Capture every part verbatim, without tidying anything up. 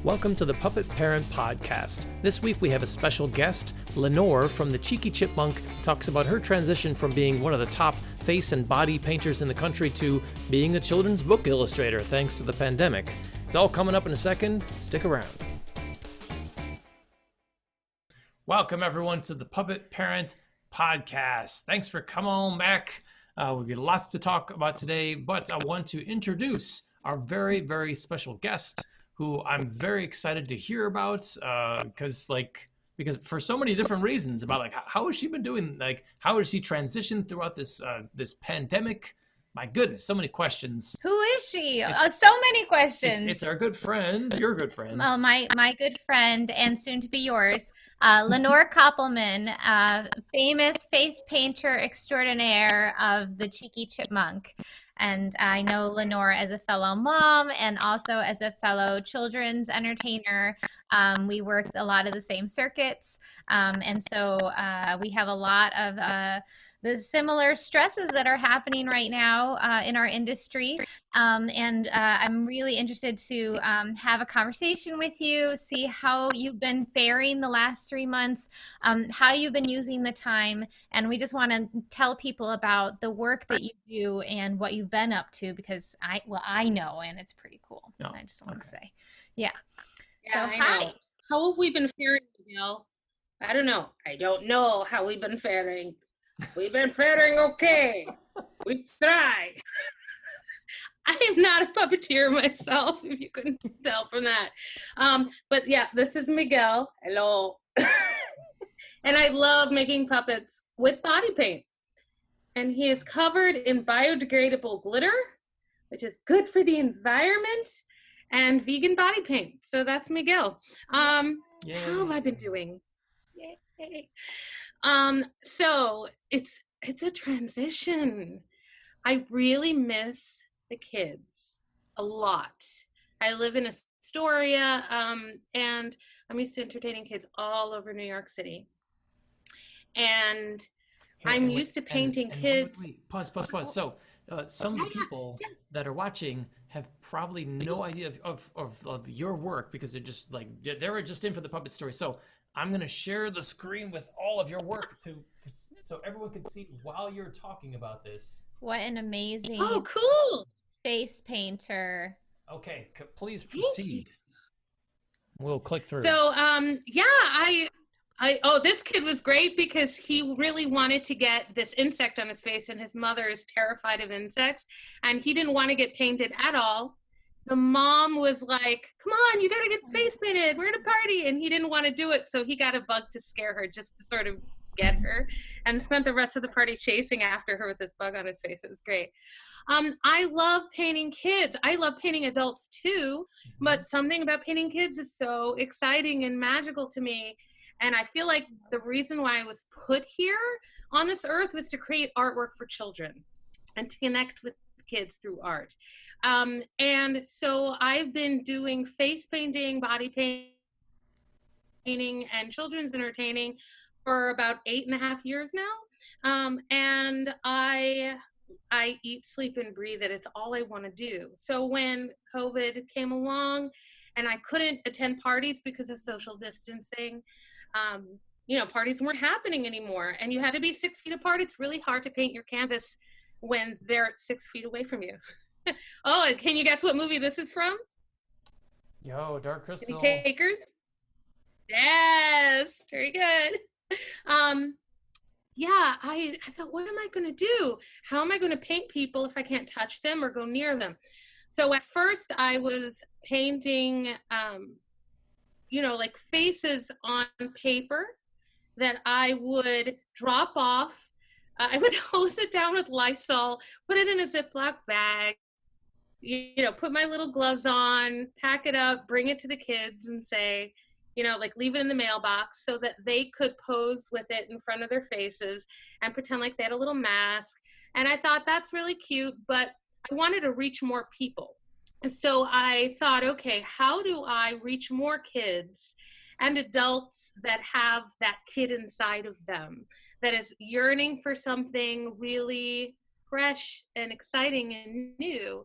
Welcome to the Puppet Parent Podcast. This week we have a special guest. Lenore from the Cheeky Chipmunk talks about her transition from being one of the top face and body painters in the country to being a children's book illustrator thanks to the pandemic. It's all coming up in a second. Stick around. Welcome everyone to the Puppet Parent Podcast. Thanks for coming on back. Uh, we've got lots to talk about today, but I want to introduce our very, very special guest, who I'm very excited to hear about, uh, because like, because for so many different reasons about like, how, how has she been doing? Like, how has she transitioned throughout this, uh, this pandemic? My goodness, so many questions. Who is she? Uh, so many questions. It's, it's our good friend, your good friend. Well, my, my good friend and soon to be yours, uh, Lenore Koppelman, uh, famous face painter extraordinaire of the Cheeky Chipmunk. And I know Lenore as a fellow mom and also as a fellow children's entertainer. Um, we work a lot of the same circuits. Um, and so uh, we have a lot of uh, the similar stresses that are happening right now uh, in our industry. Um, and uh, I'm really interested to um, have a conversation with you, see how you've been faring the last three months, um, how you've been using the time. And we just want to tell people about the work that you do and what you've been up to, because I, well, I know, and it's pretty cool. Oh, I just want okay. to say, yeah. Yeah, so I hi. know. How have we been faring, Miguel? I don't know. I don't know how we've been faring. We've been faring okay. We try. I am not a puppeteer myself, if you couldn't tell from that. Um, but yeah, this is Miguel. Hello. And I love making puppets with body paint. And he is covered in biodegradable glitter, which is good for the environment, and vegan body paint. So that's Miguel. Um, how have I been doing? Yay. Um, so it's it's a transition. I really miss the kids a lot. I live in Astoria, um, and I'm used to entertaining kids all over New York City. And Hey, I'm and wait, used to painting and, and kids. Wait, wait, pause, pause, pause. So uh, some Yeah, yeah, people yeah. that are watching have probably no idea of, of, of, of your work because they're just like, they were just in for the puppet story. So I'm going to share the screen with all of your work to so everyone can see while you're talking about this. What an amazing Oh, cool. face painter. Okay, c- please proceed. We'll click through. So, um, yeah, I, I, oh, this kid was great because he really wanted to get this insect on his face, and his mother is terrified of insects, and he didn't want to get painted at all. The mom was like, come on, you got to get face painted. We're at a party. And he didn't want to do it. So he got a bug to scare her, just to sort of get her, and spent the rest of the party chasing after her with this bug on his face. It was great. Um, I love painting kids. I love painting adults too, but something about painting kids is so exciting and magical to me. And I feel like the reason why I was put here on this earth was to create artwork for children and to connect with kids through art. Um, and so I've been doing face painting, body painting, and children's entertaining for about eight and a half years now. Um, and I I eat, sleep, and breathe it. It's all I want to do. So when COVID came along and I couldn't attend parties because of social distancing, um, you know, parties weren't happening anymore. And you had to be six feet apart. It's really hard to paint your canvas when they're six feet away from you. Oh, and can you guess what movie this is from? Yo, Dark Crystal. Any takers? Yes, very good. Um, yeah, I, I thought, what am I going to do? How am I going to paint people if I can't touch them or go near them? So at first I was painting, um, you know, like faces on paper that I would drop off. Uh, I would hose it down with Lysol, put it in a Ziploc bag, you, you know, put my little gloves on, pack it up, bring it to the kids and say, you know, like leave it in the mailbox so that they could pose with it in front of their faces and pretend like they had a little mask. And I thought that's really cute, but I wanted to reach more people. So I thought, okay, how do I reach more kids and adults that have that kid inside of them that is yearning for something really fresh and exciting and new?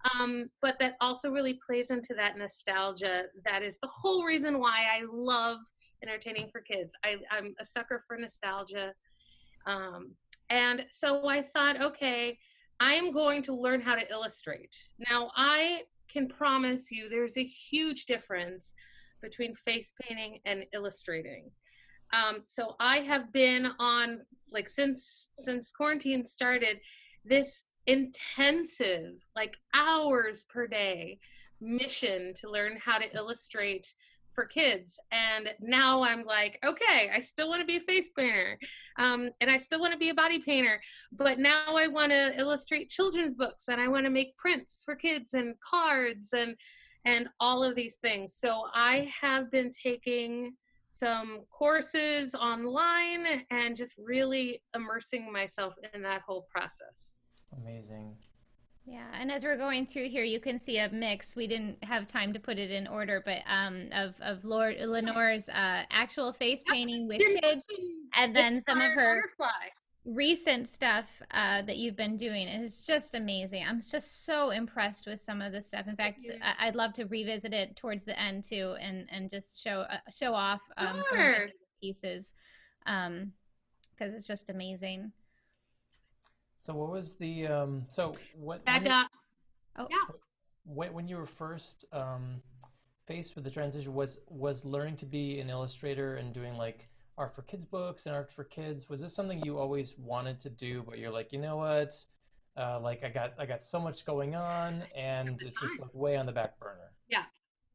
Um, but that also really plays into that nostalgia. That is the whole reason why I love entertaining for kids. I, I'm a sucker for nostalgia. Um, and so I thought, okay, I am going to learn how to illustrate. Now, I can promise you there's a huge difference between face painting and illustrating. Um, so I have been on, like, since since quarantine started, this intensive, like, hours per day mission to learn how to illustrate for kids. And now I'm like, okay, I still want to be a face painter, um, and I still want to be a body painter, but now I want to illustrate children's books, and I want to make prints for kids and cards and and all of these things. So I have been taking some courses online and just really immersing myself in that whole process. Amazing. Yeah, and as we're going through here, you can see a mix. We didn't have time to put it in order, but um, of of Lord, Lenore's uh, actual face painting with kids, and then some of her butterfly. recent stuff uh, that you've been doing is just amazing. I'm just so impressed with some of the stuff. In fact, I- I'd love to revisit it towards the end too, and and just show uh, show off um, some of Sure. the pieces, um, because it's just amazing. So what was the um so what Back when, you- up. Oh, Yeah. when when you were first um faced with the transition, was was learning to be an illustrator and doing like art for kids books and art for kids, was this something you always wanted to do, but you're like, you know what, uh like I got I got so much going on and it's just like way on the back burner? Yeah.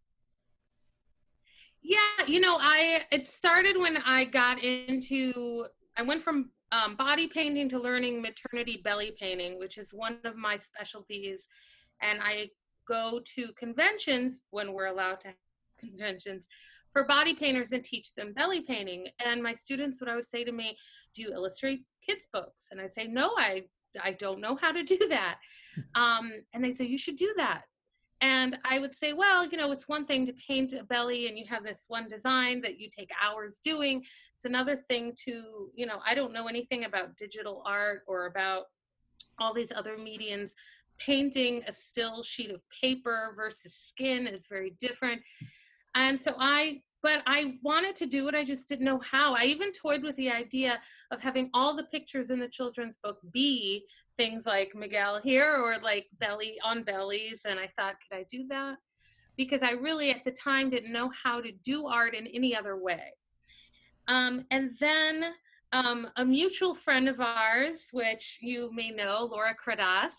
Yeah, you know, I it started when I got into I went from um, body painting to learning maternity belly painting, which is one of my specialties. And I go to conventions when we're allowed to have conventions for body painters and teach them belly painting. And my students would always say to me, "Do you illustrate kids' books?" And I'd say, "No, I I don't know how to do that." Um, and they'd say, "You should do that." And I would say, well, you know, it's one thing to paint a belly and you have this one design that you take hours doing. It's another thing to, you know, I don't know anything about digital art or about all these other mediums. Painting a still sheet of paper versus skin is very different. And so I, but I wanted to do it. I just didn't know how. I even toyed with the idea of having all the pictures in the children's book be things like Miguel here or like belly on bellies. And I thought, could I do that? Because I really at the time didn't know how to do art in any other way. Um, and then um, a mutual friend of ours, which you may know, Laura Cradas,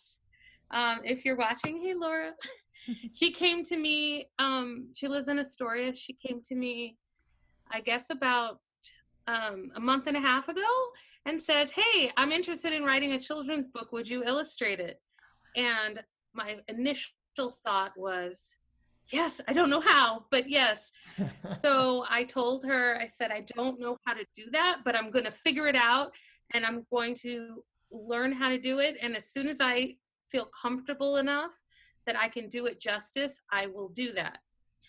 um, if you're watching, hey, Laura, she came to me, um, she lives in Astoria. She came to me, I guess about um, a month and a half ago and says, "Hey, I'm interested in writing a children's book. Would you illustrate it?" And my initial thought was, yes, I don't know how, but yes. So I told her, I said, I don't know how to do that, but I'm going to figure it out and I'm going to learn how to do it. And as soon as I feel comfortable enough that I can do it justice, I will do that.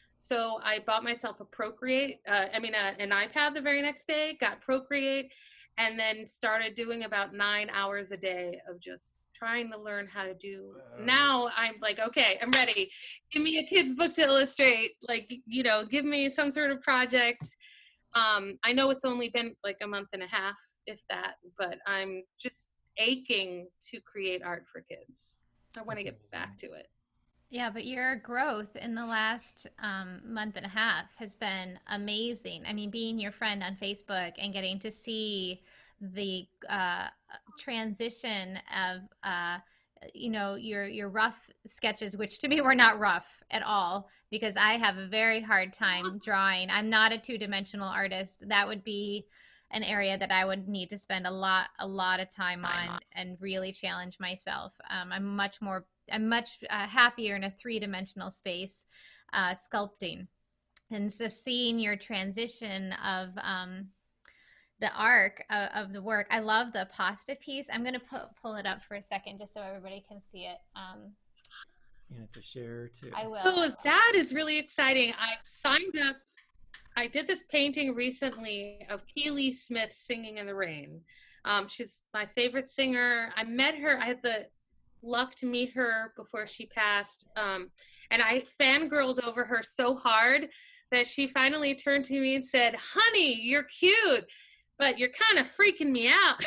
So I bought myself a Procreate, uh, I mean, a, an iPad the very next day, got Procreate, and then started doing about nine hours a day of just trying to learn how to do. Wow. Now I'm like, okay, I'm ready. Give me a kid's book to illustrate. Like, you know, give me some sort of project. Um, I know it's only been like a month and a half, if that, but I'm just aching to create art for kids. I want to get amazing. back to it. yeah, but your growth in the last um, month and a half has been amazing. I mean, being your friend on Facebook and getting to see the uh, transition of, uh, you know, your your rough sketches, which to me were not rough at all, because I have a very hard time drawing. I'm not a two-dimensional artist. That would be an area that I would need to spend a lot a lot of time on and really challenge myself. Um, I'm much more I'm much uh, happier in a three-dimensional space, uh, sculpting, and just seeing your transition of um, the arc of, of the work. I love the pasta piece. I'm gonna pu- pull it up for a second just so everybody can see it. Um, You have to share too. I will. Oh, that is really exciting. I've signed up. I did this painting recently of Keely Smith singing in the rain. Um, she's my favorite singer. I met her. I had the luck to meet her before she passed. Um, and I fangirled over her so hard that she finally turned to me and said, "Honey, you're cute, but you're kind of freaking me out."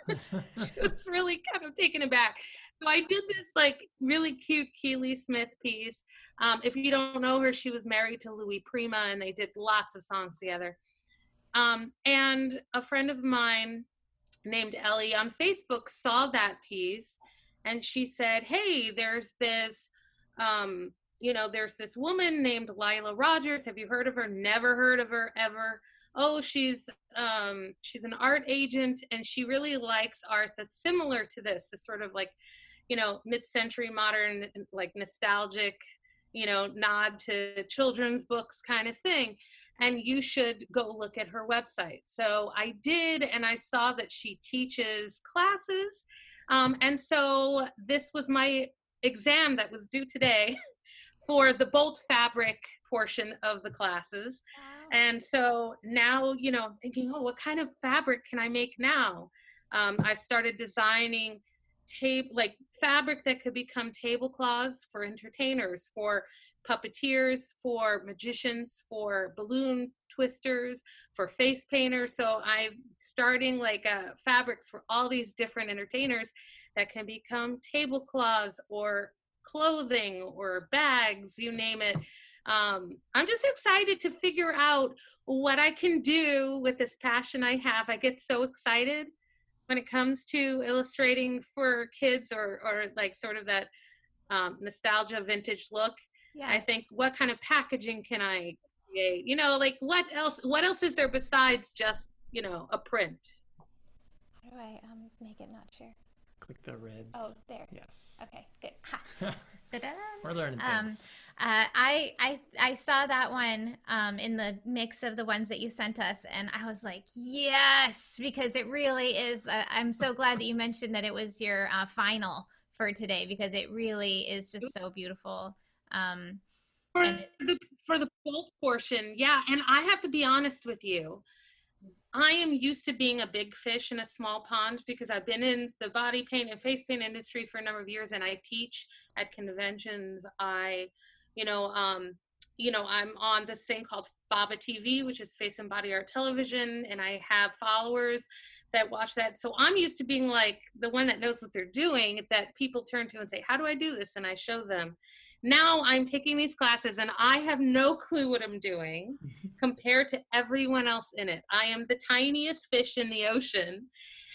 She was really kind of taken aback. So I did this like really cute Keely Smith piece. Um, if you don't know her, she was married to Louis Prima and they did lots of songs together. Um, and a friend of mine named Ellie on Facebook saw that piece and she said, "Hey, there's this, um, you know, there's this woman named Lila Rogers. Have you heard of her?" "Never heard of her ever." "Oh, she's um, she's an art agent and she really likes art that's similar to this, this sort of like, you know, mid-century modern, like nostalgic, you know, nod to children's books kind of thing. And you should go look at her website." So I did, and I saw that she teaches classes. Um, and so this was my exam that was due today for the bolt fabric portion of the classes. And so now, you know, I'm thinking, oh, what kind of fabric can I make now? Um, I've started designing tape, like fabric that could become tablecloths for entertainers, for puppeteers, for magicians, for balloon twisters, for face painters. So I'm starting like uh, fabrics for all these different entertainers that can become tablecloths or clothing or bags, you name it. Um, I'm just excited to figure out what I can do with this passion I have. I get so excited when it comes to illustrating for kids or, or like sort of that um, nostalgia vintage look. Yes. I think, what kind of packaging can I create? You know, like what else, what else is there besides just, you know, a print? How do I um, make it not share? Click the red. Oh, there. Yes. Okay, good. Ha. We're learning Um, things. uh, I, I, I saw that one um, in the mix of the ones that you sent us, and I was like, yes, because it really is. Uh, I'm so glad that you mentioned that it was your uh, final for today, because it really is just so beautiful. Um, for and it, the for the bolt portion, yeah. And I have to be honest with you. I am used to being a big fish in a small pond because I've been in the body paint and face paint industry for a number of years, and I teach at conventions. I, you know, um, you know, I'm on this thing called FABA T V, which is Face and Body Art Television, and I have followers that watch that. So I'm used to being like the one that knows what they're doing, that people turn to and say, "How do I do this?" And I show them. Now I'm taking these classes and I have no clue what I'm doing compared to everyone else in it. I am the tiniest fish in the ocean,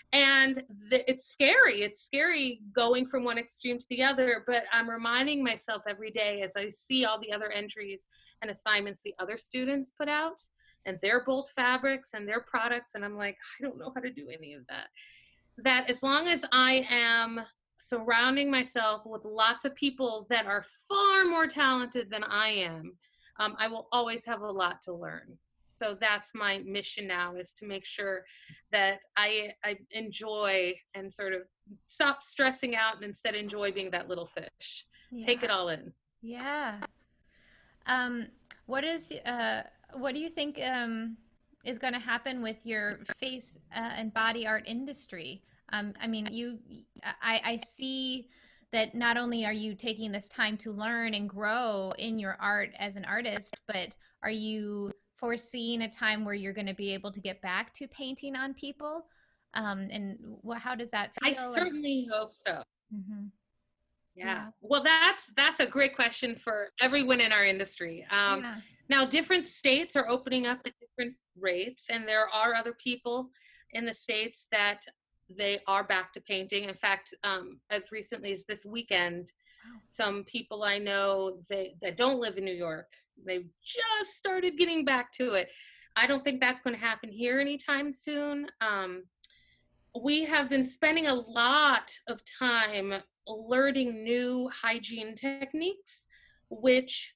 and the, it's scary. It's scary going from one extreme to the other, but I'm reminding myself every day as I see all the other entries and assignments the other students put out and their bolt fabrics and their products, and I'm like, I don't know how to do any of that. That as long as I am surrounding myself with lots of people that are far more talented than I am, um, I will always have a lot to learn. So that's my mission now, is to make sure that I, I enjoy and sort of stop stressing out and instead enjoy being that little fish. Yeah. Take it all in. Yeah. Um, what is, uh, what do you think um, is going to happen with your face uh, and body art industry? Um, I mean, you, I, I see that not only are you taking this time to learn and grow in your art as an artist, but are you foreseeing a time where you're going to be able to get back to painting on people? Um, and what, how does that feel? I certainly hope so. Mm-hmm. Yeah. yeah. Well, that's, that's a great question for everyone in our industry. Um, yeah. Now, different states are opening up at different rates, and there are other people in the states that they are back to painting. In fact, um, as recently as this weekend, wow. some people I know they, that don't live in New York, they've just started getting back to it. I don't think that's going to happen here anytime soon. Um, we have been spending a lot of time learning new hygiene techniques, which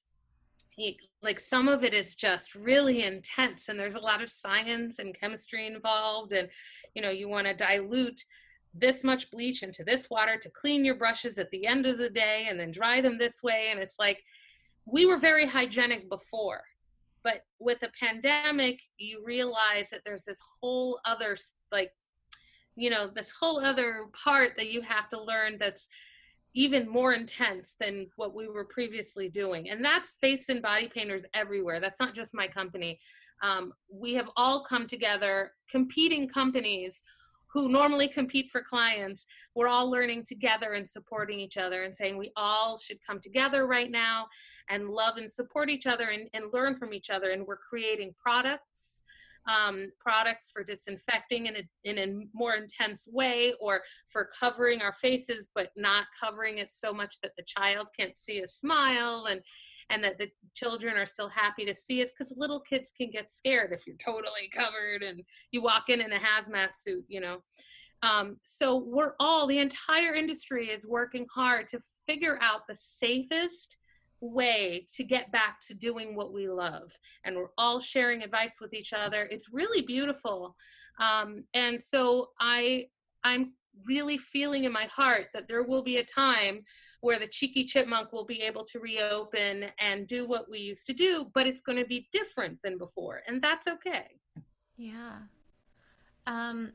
like some of it is just really intense, and there's a lot of science and chemistry involved, and you know, you want to dilute this much bleach into this water to clean your brushes at the end of the day and then dry them this way. And it's like, we were very hygienic before, but with a pandemic, you realize that there's this whole other, like, you know, this whole other part that you have to learn that's even more intense than what we were previously doing. And that's face and body painters everywhere. That's not just my company. Um, we have all come together, competing companies who normally compete for clients. We're all learning together and supporting each other and saying we all should come together right now and love and support each other and, and learn from each other. And we're creating products, um, products for disinfecting in a, in a more intense way, or for covering our faces, but not covering it so much that the child can't see a smile, and and that the children are still happy to see us, because little kids can get scared if you're totally covered and you walk in in a hazmat suit, you know. Um, so we're all, the entire industry is working hard to figure out the safest way to get back to doing what we love. And we're all sharing advice with each other. It's really beautiful. Um, and so I, I'm really feeling in my heart that there will be a time where the Cheeky Chipmunk will be able to reopen and do what we used to do, but it's going to be different than before, and that's okay. Yeah. Um,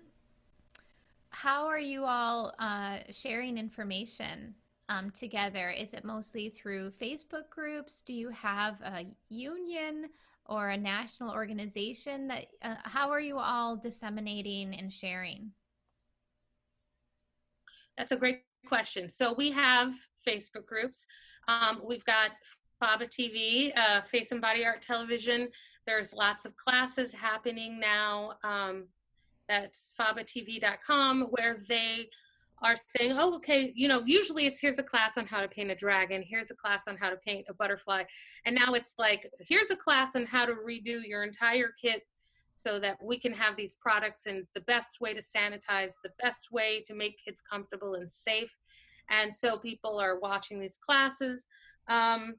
how are you all uh, sharing information um, together? Is it mostly through Facebook groups? Do you have a union or a national organization that, uh, how are you all disseminating and sharing? That's a great question. So we have Facebook groups. Um, we've got FABA T V, uh, Face and Body Art Television. There's lots of classes happening now. Um, that's faba t v dot com, where they are saying, oh, okay, you know, usually it's here's a class on how to paint a dragon, here's a class on how to paint a butterfly. And now it's like, here's a class on how to redo your entire kit so that we can have these products and the best way to sanitize, the best way to make kids comfortable and safe. And so people are watching these classes. Um,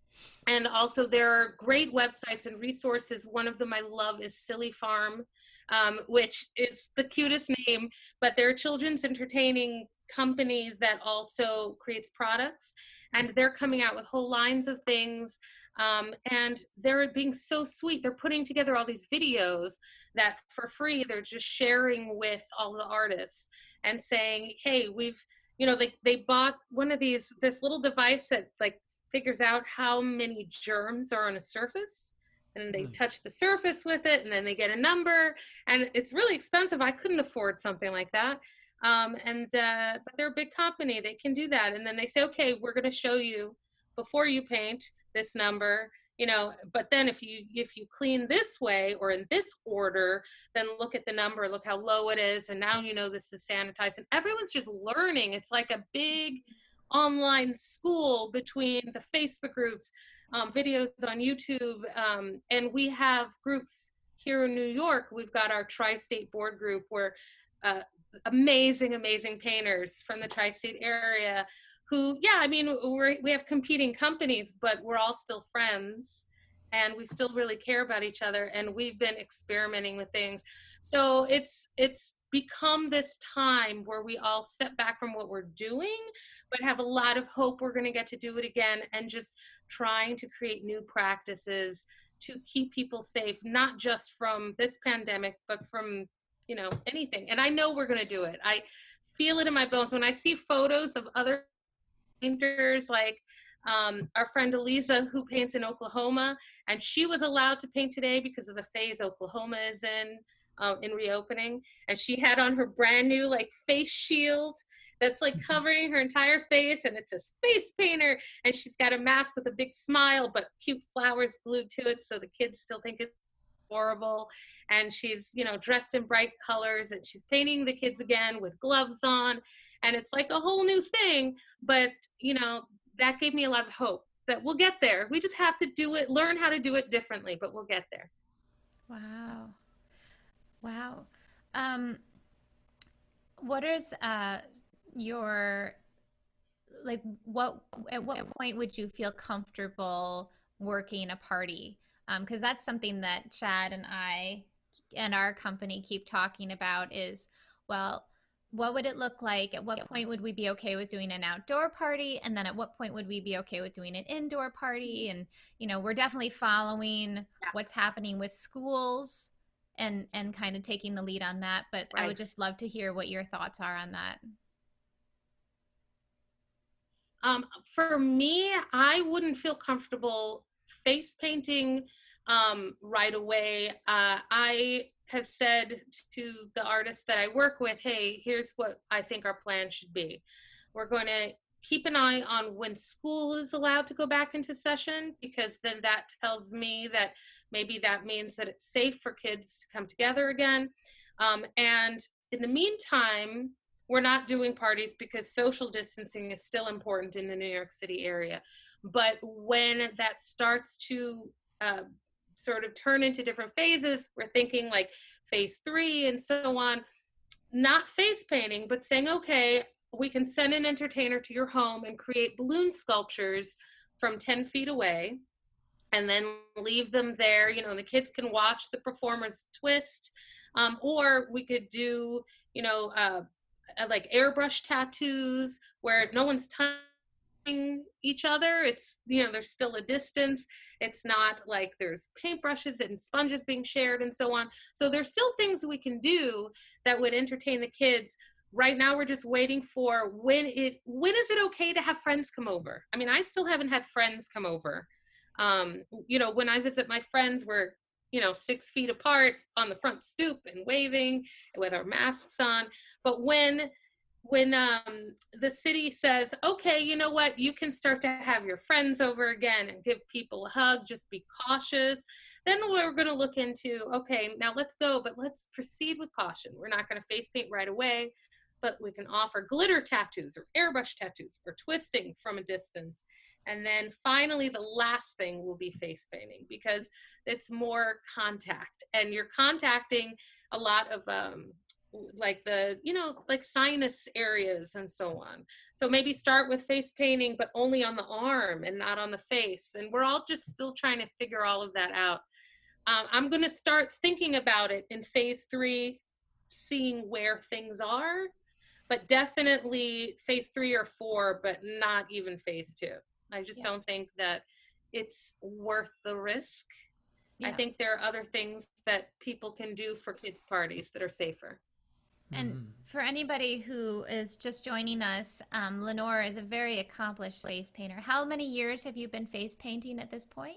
and also there are great websites and resources. One of them I love is Silly Farm, um, which is the cutest name, but they're a children's entertaining company that also creates products. And they're coming out with whole lines of things. Um, and they're being so sweet. They're putting together all these videos that for free, they're just sharing with all the artists and saying, hey, we've, you know, they, they bought one of these, this little device that like figures out how many germs are on a surface, and they touch the surface with it, and then they get a number, and it's really expensive. I couldn't afford something like that. Um, and, uh, but they're a big company, they can do that. And then they say, okay, we're going to show you before you paint this number, you know, but then if you if you clean this way or in this order, then look at the number, look how low it is, and now you know this is sanitized. And everyone's just learning. It's like a big online school between the Facebook groups, um, videos on YouTube, um, and we have groups here in New York. We've got our Tri-State Board group where uh, amazing, amazing painters from the Tri-State area who, yeah, I mean, we're, we have competing companies, but we're all still friends and we still really care about each other, and we've been experimenting with things. So it's it's become this time where we all step back from what we're doing, but have a lot of hope we're going to get to do it again, and just trying to create new practices to keep people safe, not just from this pandemic, but from, you know, anything. And I know we're going to do it. I feel it in my bones. When I see photos of other painters, like um, our friend Eliza, who paints in Oklahoma, and she was allowed to paint today because of the phase Oklahoma is in, um, in reopening. And she had on her brand new like face shield that's like covering her entire face, and it says face painter, and she's got a mask with a big smile, but cute flowers glued to it so the kids still think it's horrible. And she's, you know, dressed in bright colors, and she's painting the kids again with gloves on. And it's like a whole new thing, but, you know, that gave me a lot of hope that we'll get there. We just have to do it, learn how to do it differently, but we'll get there. Wow. Wow. Um, what is uh, your, like, what, at what point would you feel comfortable working a party? Because um, that's something that Chad and I and our company keep talking about is, well, what would it look like? At what point would we be okay with doing an outdoor party? And then at what point would we be okay with doing an indoor party? And, you know, we're definitely following yeah. what's happening with schools and, and kind of taking the lead on that. But right. I would just love to hear what your thoughts are on that. Um, for me, I wouldn't feel comfortable face painting um, right away. Uh, I have said to the artists that I work with, hey, here's what I think our plan should be. We're going to keep an eye on when school is allowed to go back into session, because then that tells me that maybe that means that it's safe for kids to come together again. Um, and in the meantime, we're not doing parties because social distancing is still important in the New York City area. But when that starts to uh, sort of turn into different phases, we're thinking like phase three and so on, not face painting, but saying, okay, we can send an entertainer to your home and create balloon sculptures from ten feet away and then leave them there. You know, the kids can watch the performers twist. Um, or we could do, you know, uh, like airbrush tattoos where no one's touching each other. It's, you know, there's still a distance. It's not like there's paintbrushes and sponges being shared and so on. So there's still things we can do that would entertain the kids. Right now, we're just waiting for when it, when is it okay to have friends come over? I mean, I still haven't had friends come over. Um, you know, when I visit my friends, we're, you know, six feet apart on the front stoop and waving with our masks on. But when, when um, the city says, okay, you know what, you can start to have your friends over again and give people a hug, just be cautious. Then we're going to look into, okay, now let's go, but let's proceed with caution. We're not going to face paint right away, but we can offer glitter tattoos or airbrush tattoos or twisting from a distance. And then finally, the last thing will be face painting, because it's more contact and you're contacting a lot of um, like the, you know, like sinus areas and so on. So maybe start with face painting, but only on the arm and not on the face. And we're all just still trying to figure all of that out. Um, I'm going to start thinking about it in phase three, seeing where things are, but definitely phase three or four, but not even phase two. I just yeah. don't think that it's worth the risk. Yeah. I think there are other things that people can do for kids' parties that are safer. And mm-hmm. for anybody who is just joining us, um, Lenore is a very accomplished face painter. How many years have you been face painting at this point?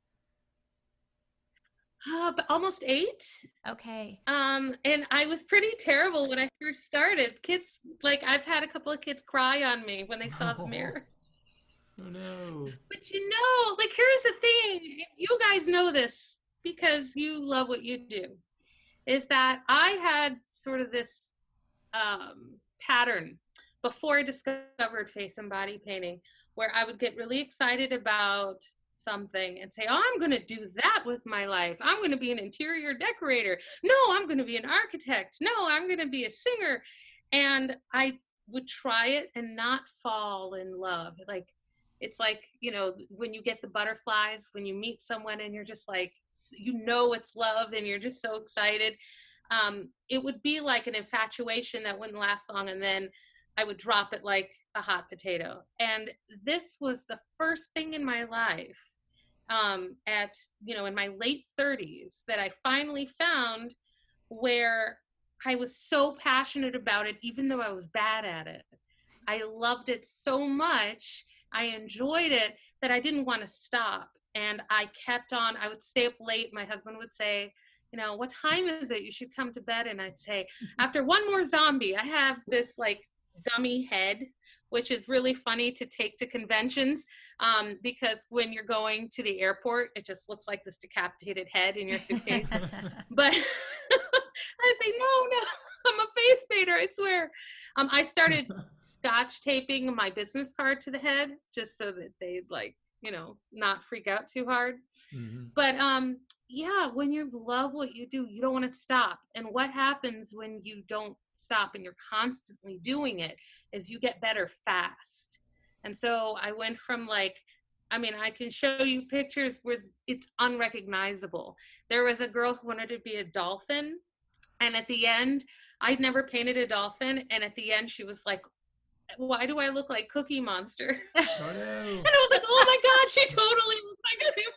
Uh, but almost eight. Okay. Um, and I was pretty terrible when I first started. Kids, like I've had a couple of kids cry on me when they saw the mirror. Oh no. But you know, like here's the thing, you guys know this because you love what you do, is that I had sort of this um, pattern before I discovered face and body painting where I would get really excited about something and say, oh, I'm going to do that with my life. I'm going to be an interior decorator. No, I'm going to be an architect. No, I'm going to be a singer. And I would try it and not fall in love. Like, it's like, you know, when you get the butterflies, when you meet someone and you're just like, you know, it's love and you're just so excited. Um, it would be like an infatuation that wouldn't last long. And then I would drop it like a hot potato. And this was the first thing in my life um, at, you know, in my late thirties that I finally found where I was so passionate about it, even though I was bad at it. I loved it so much. I enjoyed it that I didn't want to stop. And I kept on, I would stay up late. My husband would say, you know, what time is it? You should come to bed. And I'd say, after one more zombie, I have this like dummy head, which is really funny to take to conventions um, because when you're going to the airport, it just looks like this decapitated head in your suitcase. But I say, no, no, I'm a face painter, I swear. Um, I started scotch taping my business card to the head just so that they'd like, you know, not freak out too hard. Mm-hmm. But um, yeah, when you love what you do, you don't want to stop. And what happens when you don't stop and you're constantly doing it is you get better fast. And so I went from like, I mean, I can show you pictures where it's unrecognizable. There was a girl who wanted to be a dolphin. And at the end, I'd never painted a dolphin. And at the end, she was like, why do I look like Cookie Monster? Oh, no. And I was like, oh my God, she totally looks like Cookie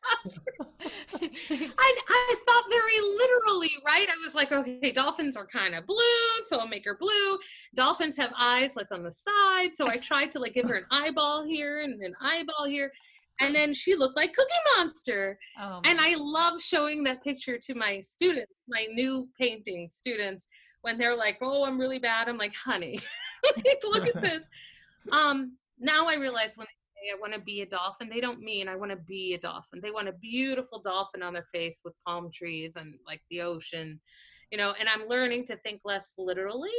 Monster. I, I thought very literally, right? I was like, okay, dolphins are kind of blue, so I'll make her blue. Dolphins have eyes like on the side, so I tried to like give her an eyeball here and an eyeball here. And then she looked like Cookie Monster. Oh, and I love showing that picture to my students, my new painting students, when they're like, oh, I'm really bad. I'm like, honey, look at this. Um, now I realize when they say I want to be a dolphin, they don't mean I want to be a dolphin. They want a beautiful dolphin on their face with palm trees and like the ocean, you know, and I'm learning to think less literally.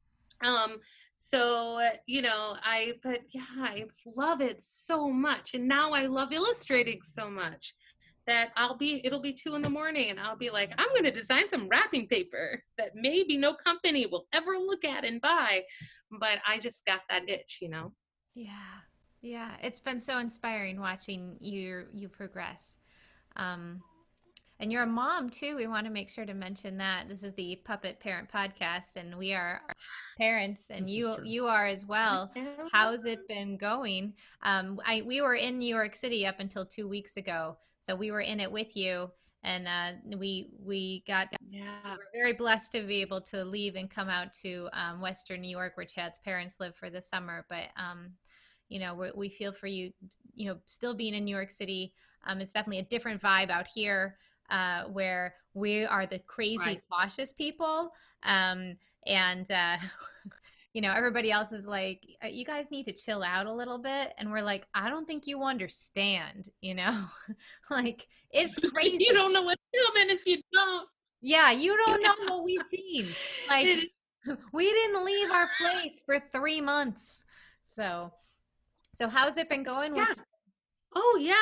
Um, so, you know, I, but yeah, I love it so much. And now I love illustrating so much that I'll be, it'll be two in the morning and I'll be like, I'm going to design some wrapping paper that maybe no company will ever look at and buy, but I just got that itch, you know? yeah. Yeah. It's been so inspiring watching you, you progress. Um, And you're a mom too. We want to make sure to mention that this is the Puppet Parent Podcast, and we are parents, and This is you true. you are as well. How's it been going? Um, I we were in New York City up until two weeks ago, so we were in it with you, and uh, we we got Yeah. we're very blessed to be able to leave and come out to um, Western New York, where Chad's parents live, for the summer. But um, you know, we, we feel for you. You know, still being in New York City, um, it's definitely a different vibe out here. Uh, where we are the crazy Right. cautious people. Um, and, uh, you know, everybody else is like, you guys need to chill out a little bit. And we're like, I don't think you understand, you know, like it's crazy. You don't know what's coming if you don't. Yeah, you don't know what we've seen. Like, It- we didn't leave our place for three months. So, so how's it been going with Yeah. Oh, yeah.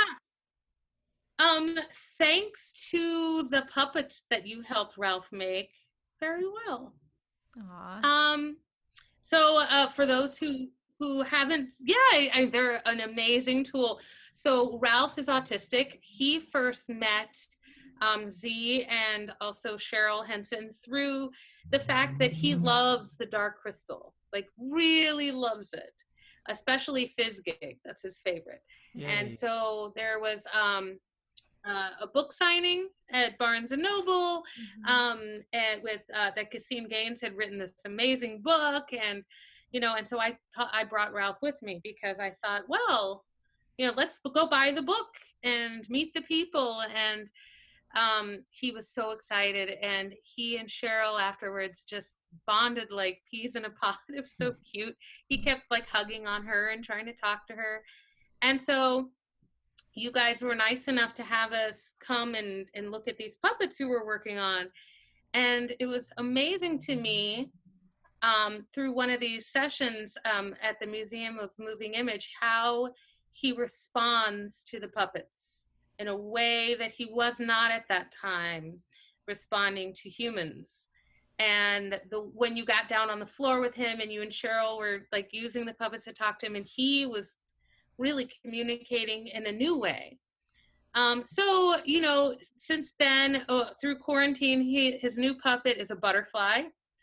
Um, thanks to the puppets that you helped Ralph make, very well. Aw. Um, so uh, for those who who haven't, yeah, I, I, they're an amazing tool. So Ralph is autistic. He first met um, Z and also Cheryl Henson through the fact that he loves the Dark Crystal, like really loves it, especially Fizzgig. That's his favorite. Yay. And so there was um, uh, a book signing at Barnes and Noble, Mhm. um, and with uh, that Cassine Gaines had written this amazing book, and you know, and so I ta- I brought Ralph with me because I thought, well, you know, let's go buy the book and meet the people, and um, he was so excited, and he and Cheryl afterwards just bonded like peas in a pod. It was so cute. He kept like hugging on her and trying to talk to her, and so you guys were nice enough to have us come and, and look at these puppets you were working on. And it was amazing to me um, through one of these sessions um, at the Museum of Moving Image, how he responds to the puppets in a way that he was not at that time responding to humans. And the when you got down on the floor with him and you and Cheryl were like using the puppets to talk to him, and he was really communicating in a new way. Um, so, you know, since then, uh, through quarantine, he, his new puppet is a butterfly.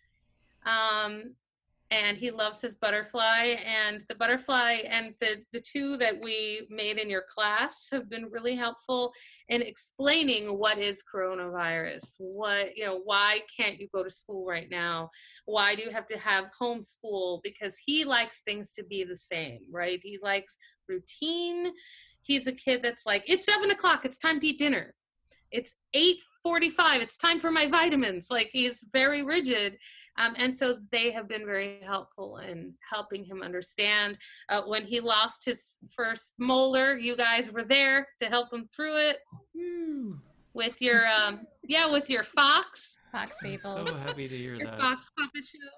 Um, and he loves his butterfly. And the butterfly and the, the two that we made in your class have been really helpful in explaining what is coronavirus, what, you know, why can't you go to school right now? Why do you have to have homeschool? Because he likes things to be the same, right? He likes routine. He's a kid that's like, it's seven o'clock, it's time to eat dinner. It's eight forty-five, it's time for my vitamins. Like, he's very rigid. Um, and so they have been very helpful in helping him understand. Uh, when he lost his first molar, you guys were there to help him through it Woo. with your, um, yeah, with your fox, Fox I'm people. so happy to hear your that. fox puppet show.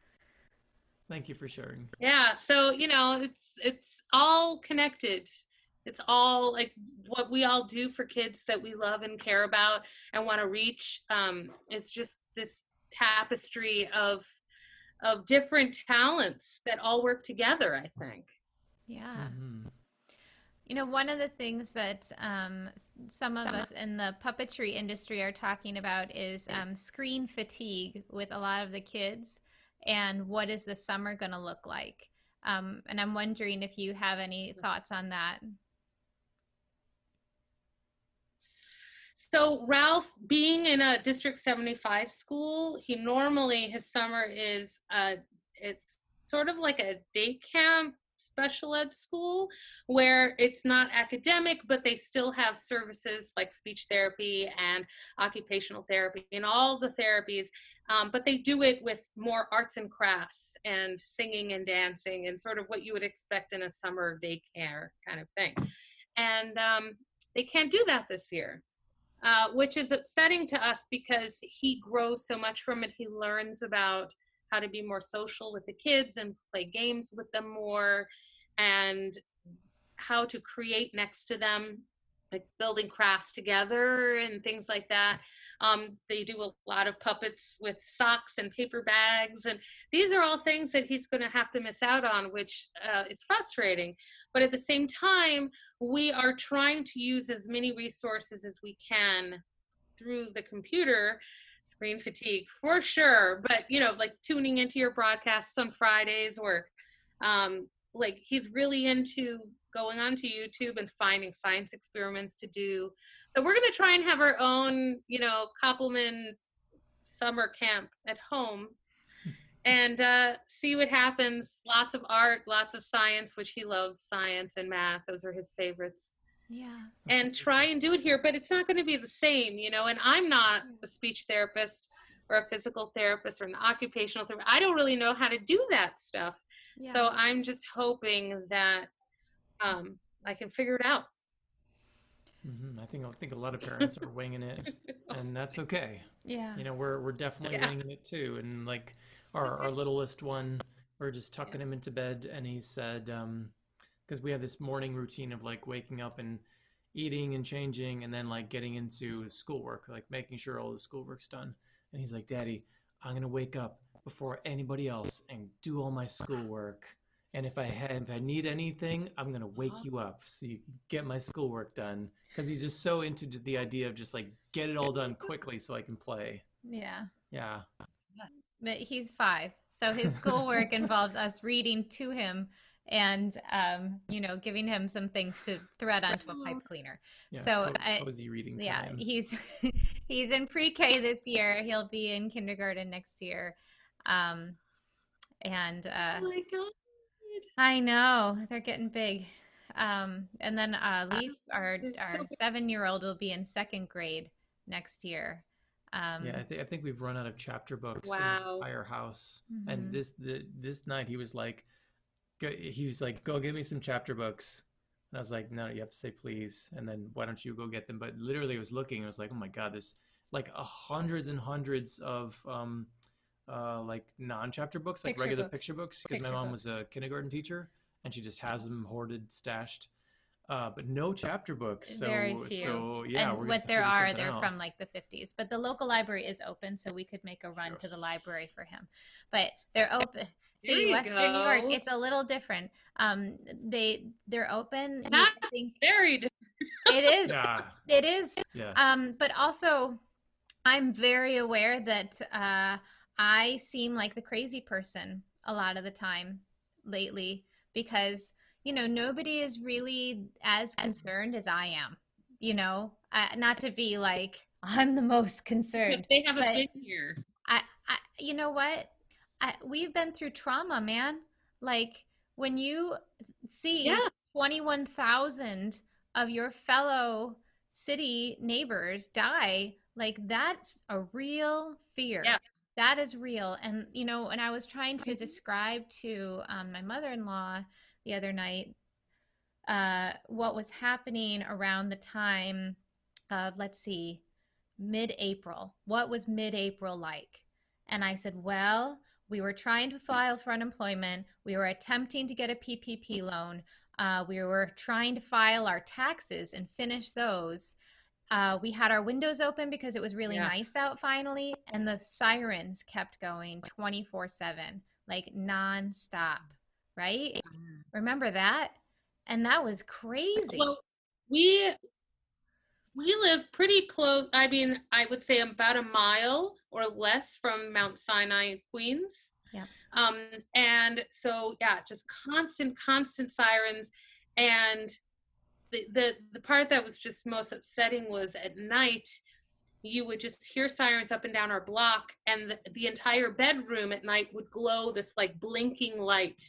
Thank you for sharing. Yeah, so you know, it's it's all connected. It's all like what we all do for kids that we love and care about and want to reach. Um, it's just this tapestry of of different talents that all work together, I think. Yeah. Mhm. You know, one of the things that um, s- some of us in the puppetry industry are talking about is um, screen fatigue with a lot of the kids, and what is the summer going to look like? Um, and I'm wondering if you have any thoughts on that. So Ralph, being in a District seventy-five school, he normally, his summer is, uh, it's sort of like a day camp special ed school where it's not academic, but they still have services like speech therapy and occupational therapy and all the therapies. Um, but they do it with more arts and crafts and singing and dancing and sort of what you would expect in a summer daycare kind of thing. And um, they can't do that this year. Uh, which is upsetting to us because he grows so much from it. He learns about how to be more social with the kids and play games with them more, and how to create next to them, like building crafts together and things like that. Um, they do a lot of puppets with socks and paper bags, and these are all things that he's going to have to miss out on, which uh, is frustrating. But at the same time, we are trying to use as many resources as we can through the computer. Screen fatigue for sure, but you know, like tuning into your broadcasts on Fridays, or um, like he's really into going onto YouTube and finding science experiments to do. So we're going to try and have our own, you know, Koppelman summer camp at home and uh, see what happens. Lots of art, lots of science, which he loves, science and math. Those are his favorites. Yeah. And try and do it here, but it's not going to be the same, you know, and I'm not a speech therapist or a physical therapist or an occupational therapist. I don't really know how to do that stuff. Yeah. So I'm just hoping that um, I can figure it out. Mm-hmm. I think I think a lot of parents are winging it, and that's okay. Yeah. You know, we're we're definitely Yeah. winging it too. And like our our littlest one, we're just tucking him into bed, and he said, um, because we have this morning routine of like waking up and eating and changing, and then like getting into schoolwork, like making sure all the schoolwork's done. And he's like, Daddy, I'm gonna wake up before anybody else and do all my schoolwork. And if I have, if I need anything, I'm gonna wake you up so you can get my schoolwork done. Because he's just so into just the idea of just like get it all done quickly so I can play. Yeah. Yeah. But he's five, so his schoolwork involves us reading to him and um, you know, giving him some things to thread onto a pipe cleaner. Yeah, so co- I, cozy reading time. yeah, he's he's in pre-K this year. He'll be in kindergarten next year, um, and uh, Oh my God. I know they're getting big. Um, and then uh, Leaf, our It's so our big. seven-year-old, will be in second grade next year. Um, Yeah, I think I think we've run out of chapter books in Wow. the entire house. Mhm. And this the this night he was like, go, he was like, go get me some chapter books. And I was like, no, you have to say please. And then why don't you go get them? But literally, I was looking. I was like, oh my God, there's like a hundreds and hundreds of um, uh, like non-chapter books, like Picture regular books. picture books, because my Picture mom was a kindergarten teacher and she just has them hoarded, stashed. Uh, but no chapter books. So, Very few. so yeah, and we're gonna have what to there figure are, something they're out. from like the fifties. But the local library is open, so we could make a run to the Sure. library for him. But they're open. There See, you Western New York, go. it's a little different. Um, they they're open. Not I think Very different. it is. Yeah. It is. Yes. Um, but also, I'm very aware that uh, I seem like the crazy person a lot of the time lately because, you know, nobody is really as concerned as I am, you know, uh, not to be like, I'm the most concerned. But they haven't But- been here. I, I you know what? I, we've been through trauma, man. Like when you see Yeah. twenty-one thousand of your fellow city neighbors die, like that's a real fear. Yeah. That is real. And, you know, and I was trying to Mhm. describe to um, my mother-in-law the other night uh, what was happening around the time of, let's see, mid-April. What was mid-April like? And I said, well, we were trying to file for unemployment. We were attempting to get a P P P loan. Uh, we were trying to file our taxes and finish those. Uh, we had our windows open because it was really Yeah. nice out finally, and the sirens kept going twenty-four seven, like nonstop, right? Remember that? And that was crazy. Well, we we live pretty close. I mean, I would say about a mile or less from Mount Sinai, Queens. Yeah. Um, and so, yeah, just constant, constant sirens. And the, the, the part that was just most upsetting was at night, you would just hear sirens up and down our block, and the, the entire bedroom at night would glow this like blinking light.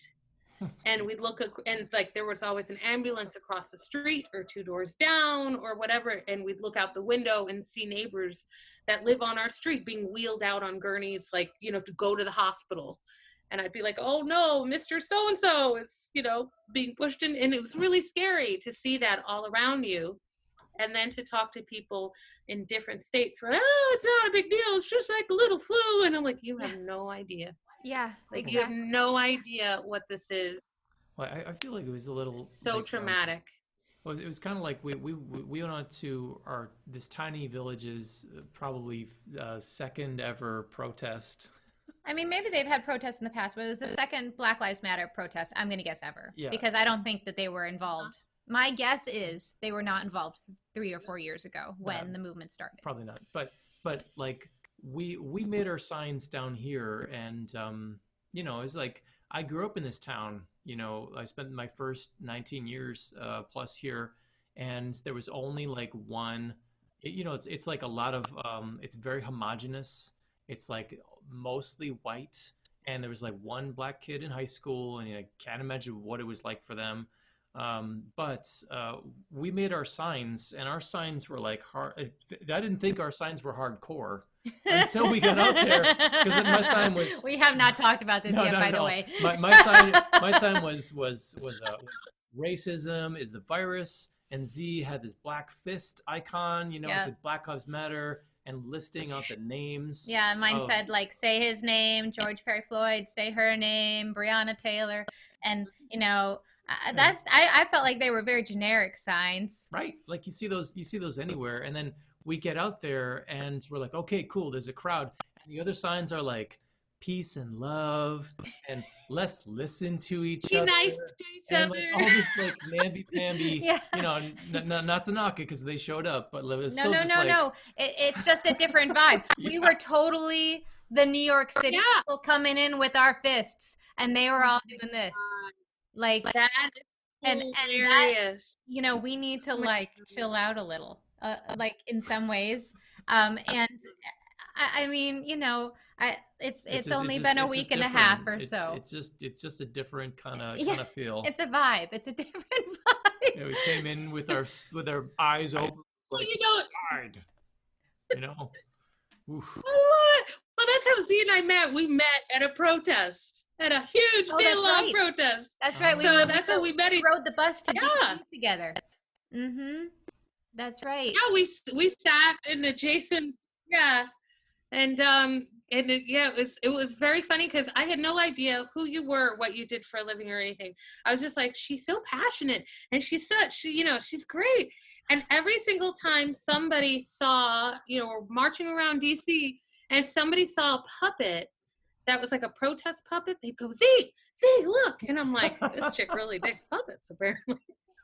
And we'd look, and like there was always an ambulance across the street or two doors down or whatever, and we'd look out the window and see neighbors that live on our street being wheeled out on gurneys, like, you know, to go to the hospital. And I'd be like, oh no, Mister So-and-so is, you know, being pushed in. And it was really scary to see that all around you. And then to talk to people in different states where, oh, it's not a big deal. It's just like a little flu. And I'm like, you have no idea. Yeah. Like exactly. you have no idea what this is. Well, I, I feel like it was a little So like, traumatic. Um, it was, it was kind of like we, we we went on to our this tiny village's uh, probably uh, second ever protest. I mean, maybe they've had protests in the past, but it was the second Black Lives Matter protest, I'm going to guess, ever. Yeah. Because I don't think that they were involved. My guess is they were not involved three or four years ago when Yeah. the movement started. Probably not, but but like we we made our signs down here, and um, you know, it's like I grew up in this town. You know, I spent my first nineteen years uh, plus here, and there was only like one. It, you know, it's it's like a lot of um, it's very homogenous. It's like mostly white, and there was like one black kid in high school, and I can't imagine what it was like for them. Um, but uh, we made our signs, and our signs were like hard. I didn't think our signs were hardcore until we got out there, because my sign was. We have not talked about this No, yet, not by at the all. way. My, my sign, my sign was was was, uh, was racism is the virus, and Z had this black fist icon. You know, Yeah. it's like Black Lives Matter, and listing out the names. Yeah, mine of- said like say his name, George Perry Floyd, say her name, Breonna Taylor, and you know uh, that's I, I felt like they were very generic signs. Right, like you see those you see those anywhere, and then we get out there and we're like, okay, cool, there's a crowd, and the other signs are like peace and love and let's listen to each Be other, nice to each and other. like all this like namby-pamby. Yeah. You know, n- n- not to knock it because they showed up, but it was No, still no, just no, like, no. It, it's just a different vibe. We were totally the New York City Yeah. people coming in with our fists, and they were all doing this. Like, That is And- and that- hilarious. you know, we need to Oh my like God. chill out a little, uh, like in some ways. Um, and I, I mean, you know, I it's it's, just- only just- been a it's week just and a half or different. It- so. It's just it's just a different kind of Yeah, kind of feel. It's a vibe. It's a different vibe. Yeah, we came in with our with our eyes open, Well, like you know, wide, you know. Oof. what? Well, that's how Z and I met. We met at a protest, at a huge Oh, day that's long right. protest. That's right. We, So we that's how rode- we met. we each- rode the bus to Yeah. D C together. Mm-hmm. That's right. Yeah, we we sat in adjacent. Yeah, and um and it, yeah, it was it was very funny because I had no idea who you were, what you did for a living, or anything. I was just like, she's so passionate, and she's such, she, you know, she's great. And every single time somebody saw, you know, we're marching around D C, and somebody saw a puppet that was like a protest puppet, they'd go, Z, Z, look, and I'm like, this chick really digs puppets, apparently.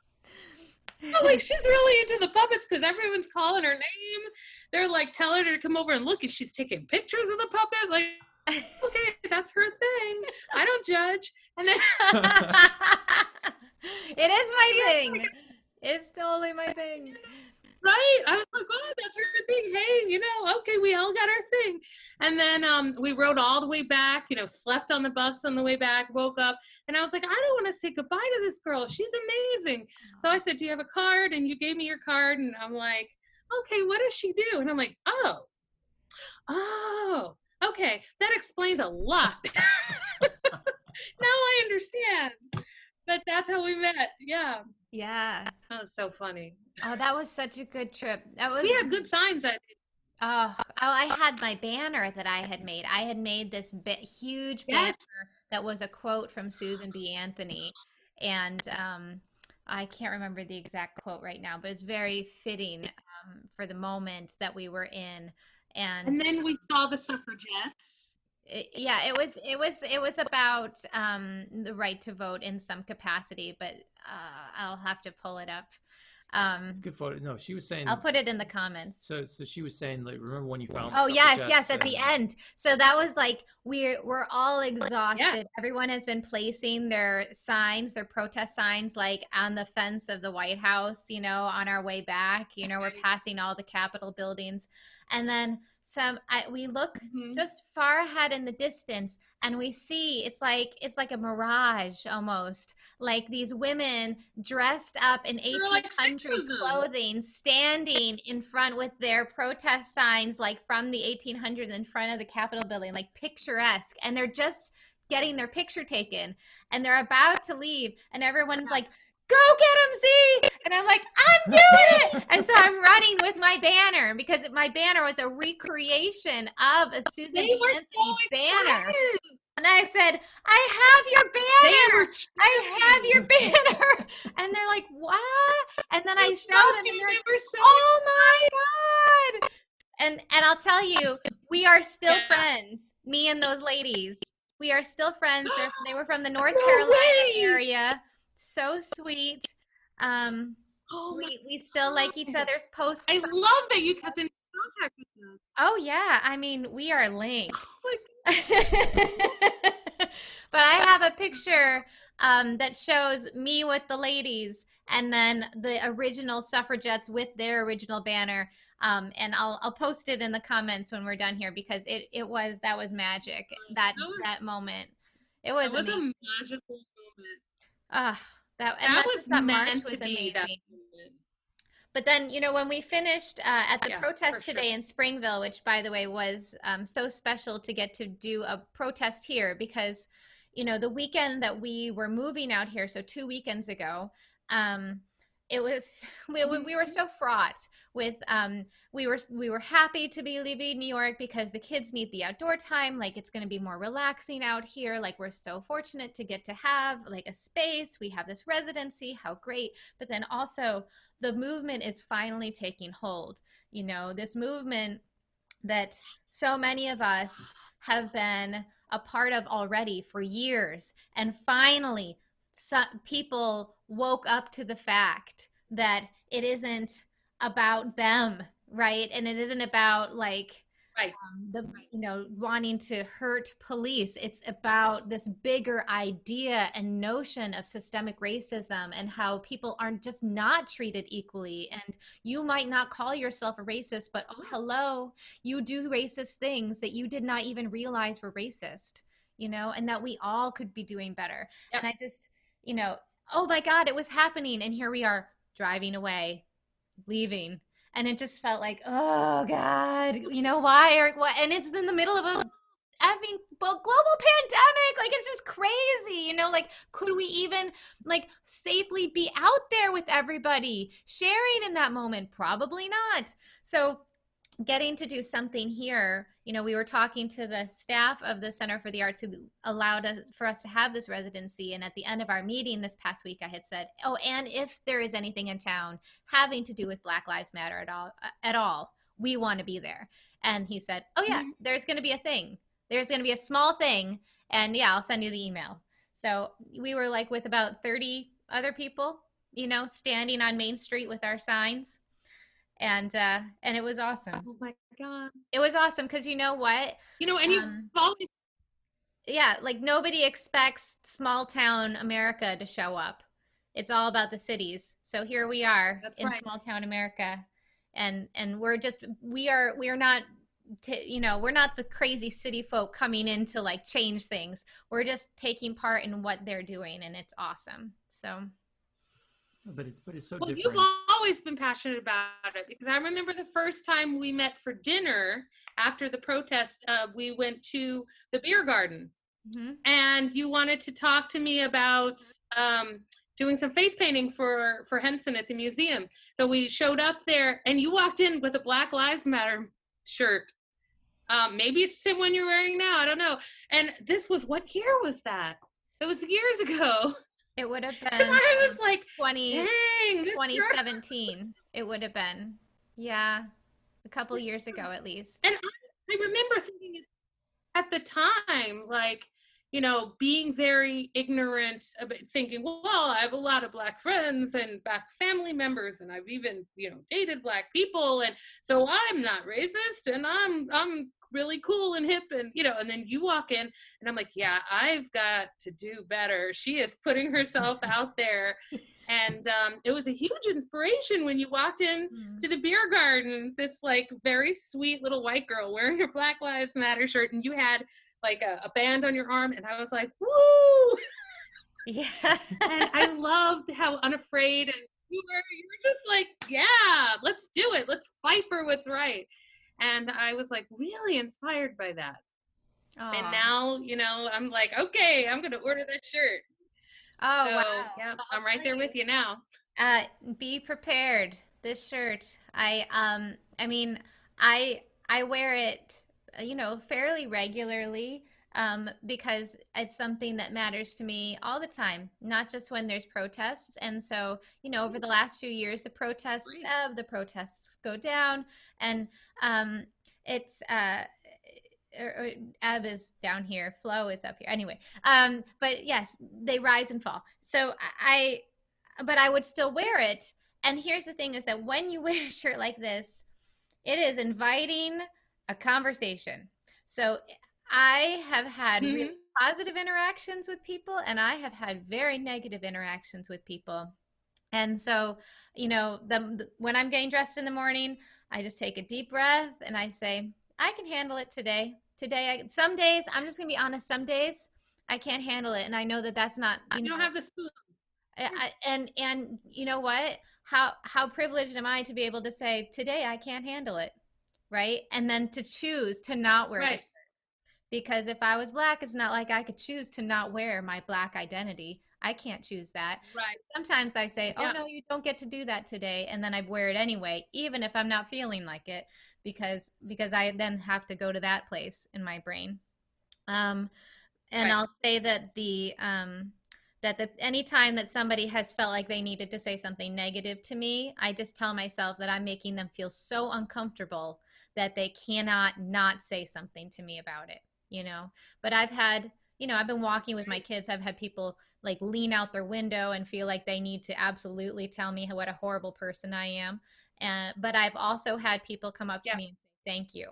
I'm like, she's really into the puppets because everyone's calling her name. They're like telling her to come over and look, and she's taking pictures of the puppet. Like, okay, that's her thing. I don't judge. And then It is my thing. It's totally my thing. right, I was like, oh, that's her thing. Hey, you know, okay, we all got our thing. And then um, we rode all the way back. You know, slept on the bus on the way back. Woke up, and I was like, I don't want to say goodbye to this girl. She's amazing. So I said, do you have a card? And you gave me your card, and I'm like, okay, what does she do? And I'm like, oh, oh, okay, that explains a lot. Now I understand. But that's how we met. Yeah, Yeah. that was so funny. Oh, that was such a good trip. That was We had good signs that Oh, oh, I had my banner that I had made. I had made this bit, huge Yes. banner that was a quote from Susan B. Anthony. And um, I can't remember the exact quote right now, but it's very fitting um, for the moment that we were in. And, And then we saw the suffragettes. it, yeah, it was it was it was about um, the right to vote in some capacity, but uh, I'll have to pull it up. Um, It's a good photo. No, she was saying. I'll put it in the comments. So, so she was saying, like, remember when you found? Oh yes, yes, at and, the end. So that was like we're we're all exhausted. Yeah. Everyone has been placing their signs, their protest signs, like on the fence of the White House. You know, on our way back. You know, we're passing all the Capitol buildings, and then some. I, we look Mhm. just far ahead in the distance, and we see it's like it's like a mirage almost. Like these women dressed up in There are, like, eighteen hundreds six of them. clothing, standing in front with their protest signs, like from the eighteen hundreds in front of the Capitol building, like picturesque. And they're just getting their picture taken, and they're about to leave, and everyone's like, "Go get him, Z!" And I'm like, "I'm doing it!" And so I'm running with my banner because my banner was a recreation of a Susan They B. were Anthony so banner. excited. And I said, "I have your They banner. were I have your banner." And they're like, "What?" And then I cheering. show them, They and they're like, were so "Oh my God." And and I'll tell you, we are still Yeah. friends, me and those ladies. We are still friends. They're, they were from the North No Carolina way. area. So sweet. Um, Oh my we, we still like each God. other's posts. I love that you kept in contact with them. Oh, yeah. I mean, we are linked. Oh my But I have a picture um, that shows me with the ladies and then the original suffragettes with their original banner. Um, and I'll I'll post it in the comments when we're done here because it, it was that was magic that That was- that moment. It It was, was a amazing. magical moment. Ah, that and That not was just that march meant was to be that amazing. moment. But then, you know, when we finished uh, at the Yeah, protest for sure. today in Springville, which, by the way, was um, so special to get to do a protest here because, you know, the weekend that we were moving out here, so two weekends ago, um, it was we, we we were so fraught with um, we were we were happy to be leaving New York because the kids need the outdoor time. Like it's going to be more relaxing out here. Like we're so fortunate to get to have like a space. We have this residency. How great! But then also the movement is finally taking hold. You know, this movement that so many of us have been a part of already for years. And finally, so, people woke up to the fact that it isn't about them, right? And it isn't about like, Right. um, the you know wanting to hurt police. It's about this bigger idea and notion of systemic racism and how people are just not treated equally. And you might not call yourself a racist, but oh hello, you do racist things that you did not even realize were racist, you know, and that we all could be doing better. Yep. And I just, you know, oh my God, it was happening, and here we are driving away, leaving. And it just felt like, oh God, you know why or what? And it's in the middle of a effing global pandemic. Like it's just crazy, you know. Like, could we even like safely be out there with everybody sharing in that moment? Probably not. So, getting to do something here, you know, we were talking to the staff of the Center for the Arts who allowed us for us to have this residency. And at the end of our meeting this past week, I had said, oh, and if there is anything in town having to do with Black Lives Matter at all, at all, we want to be there. And he said, oh yeah, Mhm. there's going to be a thing. There's going to be a small thing. And yeah, I'll send you the email. So we were like with about thirty other people, you know, standing on Main Street with our signs. And uh, and it was awesome. Oh my God. It was awesome because you know what? You know, and you've Um, always Yeah, like nobody expects small town America to show up. It's all about the cities. So here we are That's in right. small town America, and and we're just we are we are not. To, you know, we're not the crazy city folk coming in to like change things. We're just taking part in what they're doing, and it's awesome. So. But it's but it's so Well, different. you've always been passionate about it because I remember the first time we met for dinner after the protest, uh, we went to the beer garden Mhm. and you wanted to talk to me about um, doing some face painting for, for Henson at the museum. So we showed up there and you walked in with a Black Lives Matter shirt. Um, maybe it's the one you're wearing now. I don't know. And this was, what year was that? It was years ago. It would have And been I was like, twenty, dang, this twenty girl. seventeen. It would have been. Yeah. A couple years ago at least. And I, I remember thinking at the time, like, you know, being very ignorant about thinking, well, I have a lot of Black friends and Black family members, and I've even, you know, dated Black people. And so I'm not racist and I'm, I'm really cool and hip and, you know, and then you walk in and I'm like, yeah, I've got to do better. She is putting herself out there. And um, it was a huge inspiration when you walked in Mm. to the beer garden, this like very sweet little white girl wearing her Black Lives Matter shirt, and you had like a, a band on your arm, and I was like, woo! Yeah. And I loved how unafraid and you were. You were just like, yeah, let's do it. Let's fight for what's right. And I was like really inspired by that. Aw. And now, you know, I'm like, okay, I'm gonna order that shirt. Oh, So wow. yeah, Well, I'm right I'll there tell with you now. Uh, be prepared. This shirt, I um, I mean, I I wear it, uh, you know, fairly regularly, um, because it's something that matters to me all the time, not just when there's protests. And so, you know, over the last few years, the protests Great. ebb, the protests go down, and um, it's uh. Or, or ebb is down here, flow is up here. Anyway, um, but yes, they rise and fall. So I, but I would still wear it. And here's the thing is that when you wear a shirt like this, it is inviting a conversation. So I have had Mhm. really positive interactions with people, and I have had very negative interactions with people. And so, you know, the, the when I'm getting dressed in the morning, I just take a deep breath and I say, I can handle it today. Today, I, some days, I'm just gonna be honest. Some days I can't handle it, and I know that that's not, you You don't know, have the spoon. I, I- and and you know what? How how privileged am I to be able to say today I can't handle it, right? And then to choose to not wear the Right. shirt. Because if I was Black, it's not like I could choose to not wear my Black identity. I can't choose that. So Right. sometimes I say, oh Yeah. no, you don't get to do that today, and then I wear it anyway, even if I'm not feeling like it, because because I then have to go to that place in my brain. Um, and Right. I'll say that the um, that the anytime that somebody has felt like they needed to say something negative to me, I just tell myself that I'm making them feel so uncomfortable that they cannot not say something to me about it, you know. But I've had, you know, I've been walking with my kids. I've had people like lean out their window and feel like they need to absolutely tell me what a horrible person I am. And but I've also had people come up to Yeah. me and say thank you.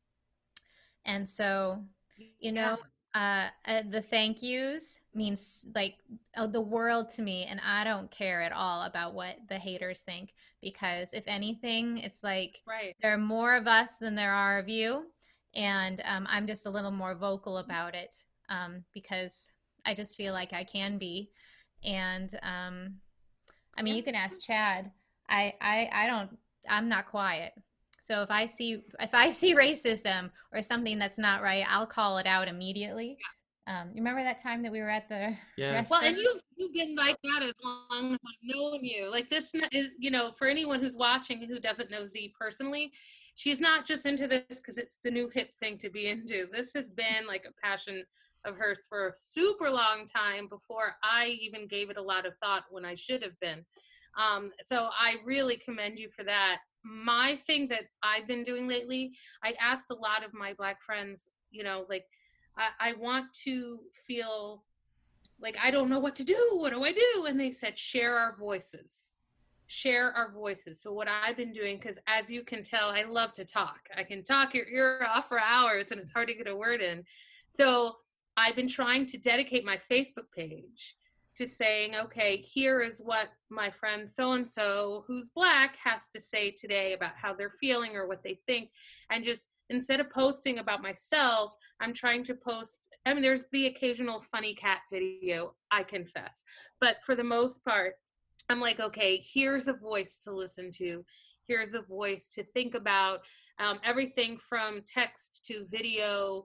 And so, you Yeah. know, uh, uh, the thank yous means like uh, the world to me, and I don't care at all about what the haters think, because if anything, it's like Right. there are more of us than there are of you, and um, I'm just a little more vocal about it, um, because I just feel like I can be, and um, I mean, Yeah. you can ask Chad. I, I, I don't. I'm not quiet. So if I see if I see racism or something that's not right, I'll call it out immediately. Um, you remember that time that we were at the Yes. Well, restaurant? and you've you've been like that as long as I've known you. Like this n- is, you know, for anyone who's watching who doesn't know Z personally, she's not just into this because it's the new hip thing to be into. This has been like a passion of hers for a super long time before I even gave it a lot of thought when I should have been. Um, so I really commend you for that. My thing that I've been doing lately, I asked a lot of my Black friends, you know, like I, I want to feel like I don't know what to do. What do I do? And they said, share our voices. Share our voices. So what I've been doing, because as you can tell, I love to talk. I can talk your ear off for hours and it's hard to get a word in. So I've been trying to dedicate my Facebook page to saying, okay, here is what my friend so-and-so who's Black has to say today about how they're feeling or what they think. And just instead of posting about myself, I'm trying to post, I mean, there's the occasional funny cat video, I confess. But for the most part, I'm like, okay, here's a voice to listen to. Here's a voice to think about, um, everything from text to video.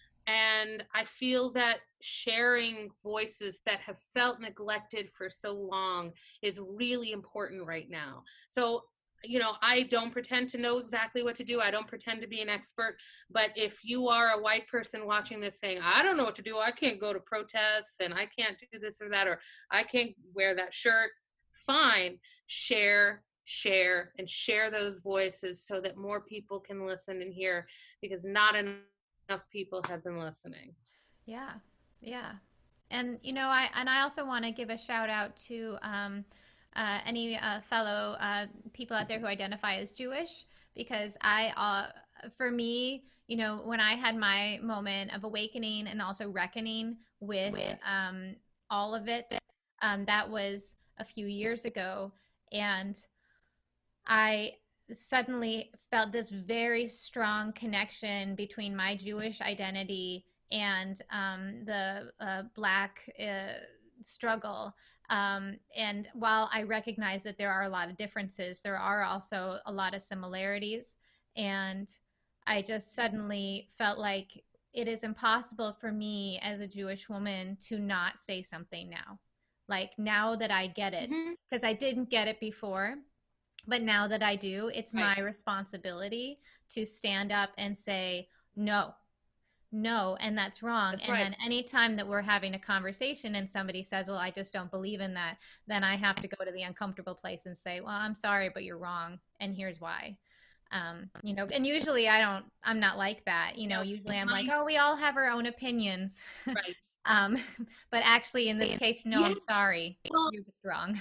And I feel that sharing voices that have felt neglected for so long is really important right now. So, you know, I don't pretend to know exactly what to do. I don't pretend to be an expert. But if you are a white person watching this saying, I don't know what to do, I can't go to protests and I can't do this or that, or I can't wear that shirt, fine, share, share, and share those voices so that more people can listen and hear, because not enough enough people have been listening. Yeah. Yeah. And, you know, I, and I also want to give a shout out to um, uh, any uh, fellow uh, people out there who identify as Jewish, because I, uh, for me, you know, when I had my moment of awakening and also reckoning with um, all of it, um, that was a few years ago. And I suddenly felt this very strong connection between my Jewish identity and um, the uh, Black uh, struggle. Um, and while I recognize that there are a lot of differences, there are also a lot of similarities. And I just suddenly felt like it is impossible for me as a Jewish woman to not say something now. Like now that I get it, Mhm. because I didn't get it before, but now that I do, it's Right. my responsibility to stand up and say, no, no, and that's wrong. That's And right. then anytime that we're having a conversation and somebody says, well, I just don't believe in that, then I have to go to the uncomfortable place and say, well, I'm sorry, but you're wrong. And here's why. Um, you know, and usually I don't, I'm not like that. You know, No, usually I'm like, my- oh, we all have our own opinions. right. um, but actually, in this case, no, Yeah. I'm sorry. Well, You're just wrong.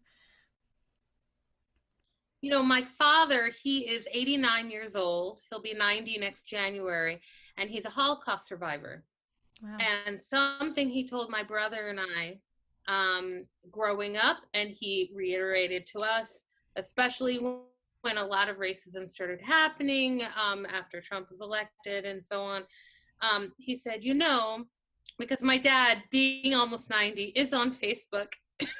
you know, my father, he is eighty-nine years old. He'll be ninety next January, and he's a Holocaust survivor. Wow. And something he told my brother and I um, growing up, and he reiterated to us, especially when a lot of racism started happening um, after Trump was elected and so on. Um, he said, you know, because my dad, being almost ninety, is on Facebook.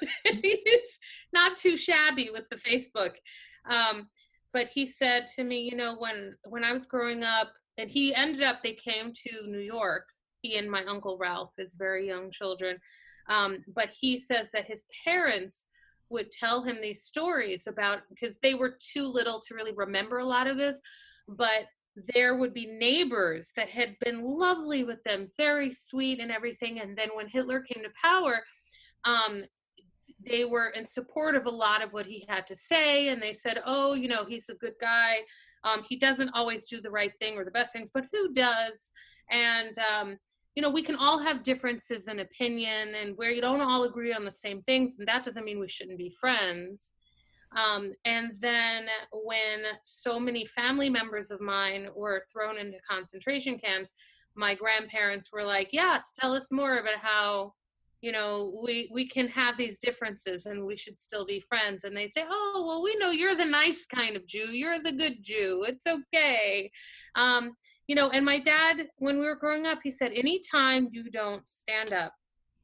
He's not too shabby with the Facebook. Um, but he said to me, you know, when when I was growing up, and he ended up, they came to New York, he and my uncle Ralph, as very young children. Um, but he says that his parents would tell him these stories about, because they were too little to really remember a lot of this, but there would be neighbors that had been lovely with them, very sweet and everything. And then when Hitler came to power, um, they were in support of a lot of what he had to say. And they said, oh, you know, he's a good guy. Um, he doesn't always do the right thing or the best things, but who does? And, um, you know, we can all have differences in opinion and where you don't all agree on the same things. And that doesn't mean we shouldn't be friends. Um, and then when so many family members of mine were thrown into concentration camps, my grandparents were like, yes, tell us more about how, you know, we, we can have these differences and we should still be friends. And they'd say, oh, well, we know you're the nice kind of Jew. You're the good Jew. It's okay. Um, you know, and my dad, when we were growing up, he said, anytime you don't stand up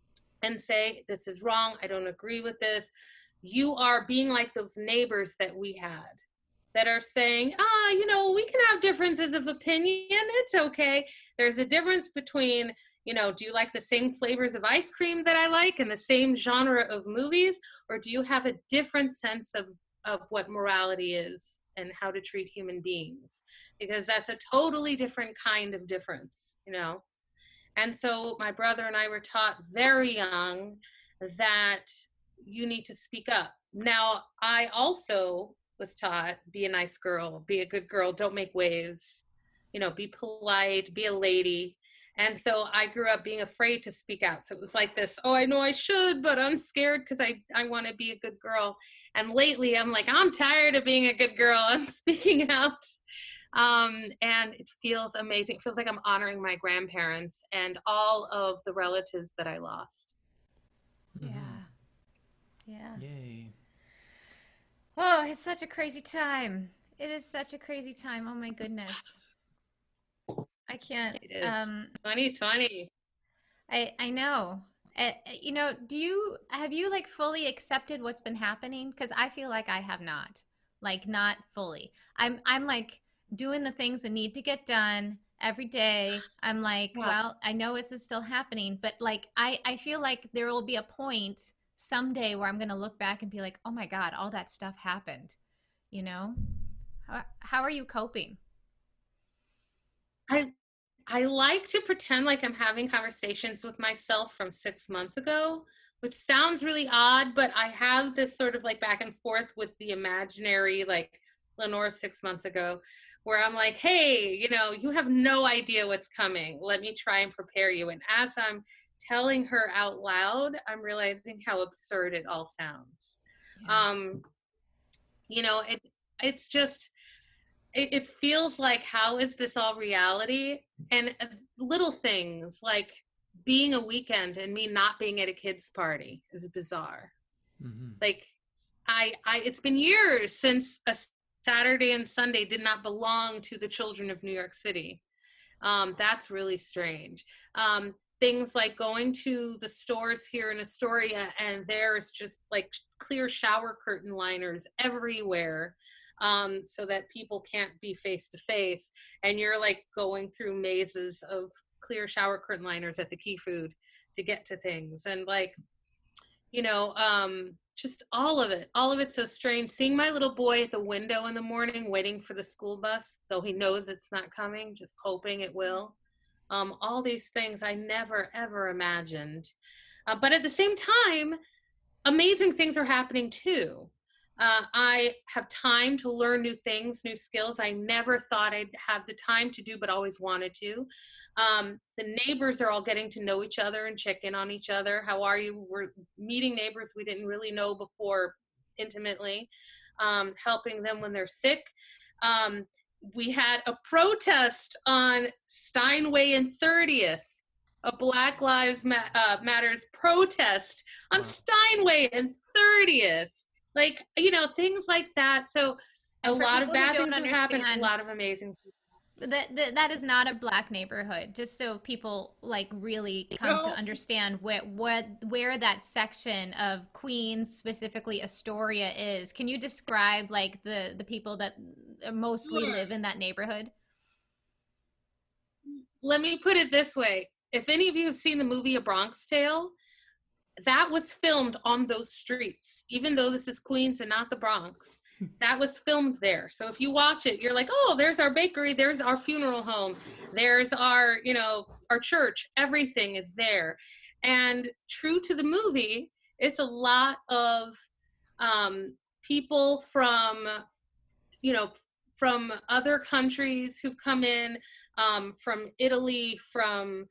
and say, this is wrong, I don't agree with this, you are being like those neighbors that we had that are saying, ah, you know, we can have differences of opinion. It's okay. There's a difference between, you know, do you like the same flavors of ice cream that I like and the same genre of movies? Or do you have a different sense of, of what morality is and how to treat human beings? Because that's a totally different kind of difference, you know? And so my brother and I were taught very young that you need to speak up. Now, I also was taught, be a nice girl, be a good girl, don't make waves, you know, be polite, be a lady. And so I grew up being afraid to speak out. So it was like this, oh, I know I should, but I'm scared because I, I want to be a good girl. And lately I'm like, I'm tired of being a good girl. I'm speaking out. Um, and it feels amazing. It feels like I'm honoring my grandparents and all of the relatives that I lost. Yeah. Yeah. Yay. Oh, it's such a crazy time. It is such a crazy time. Oh my goodness. I can't. It is. Um, twenty twenty. I I know. Uh, you know, do you have you like fully accepted what's been happening? Because I feel like I have not. Like not fully. I'm I'm like doing the things that need to get done every day. I'm like, Yeah. well, I know this is still happening, but like I I feel like there will be a point someday where I'm going to look back and be like, "Oh my God, all that stuff happened." You know? How how are you coping? I I like to pretend like I'm having conversations with myself from six months ago, which sounds really odd, but I have this sort of like back and forth with the imaginary, like Lenore six months ago, where I'm like, hey, you know, you have no idea what's coming. Let me try and prepare you. And as I'm telling her out loud, I'm realizing how absurd it all sounds. Yeah. Um, you know, it it's just, it, it feels like, how is this all reality? And uh, little things like being a weekend and me not being at a kid's party is bizarre. Mm-hmm. Like, I, I, it's been years since a Saturday and Sunday did not belong to the children of New York City. Um, that's really strange. Um, things like going to the stores here in Astoria and there's just like clear shower curtain liners everywhere, um, so that people can't be face to face. And you're like going through mazes of clear shower curtain liners at the Key Food to get to things. And like, you know, um, just all of it, all of it's so strange. Seeing my little boy at the window in the morning, waiting for the school bus, though he knows it's not coming, just hoping it will. Um, all these things I never, ever imagined. Uh, but at the same time, amazing things are happening too. Uh, I have time to learn new things, new skills I never thought I'd have the time to do, but always wanted to. Um, the neighbors are all getting to know each other and check in on each other. How are you? We're meeting neighbors we didn't really know before intimately, um, helping them when they're sick. Um, we had a protest on Steinway and thirtieth, a Black Lives Ma- uh, Matters protest on wow. Steinway and thirtieth. Like, you know, things like that. So a lot of bad things have happened, a lot of amazing people. That, that that is not a Black neighborhood, just so people like really come no. to understand where, what, where that section of Queens, specifically Astoria, is. Can you describe like the, the people that mostly sure. live in that neighborhood? Let me put it this way. If any of you have seen the movie A Bronx Tale, that was filmed on those streets. Even though this is Queens and not the Bronx, that was filmed there. So if you watch it, you're like, oh, there's our bakery, there's our funeral home, there's our, you know, our church, everything is there. And true to the movie, it's a lot of um, people from, you know, from other countries who've come in, um, from Italy, from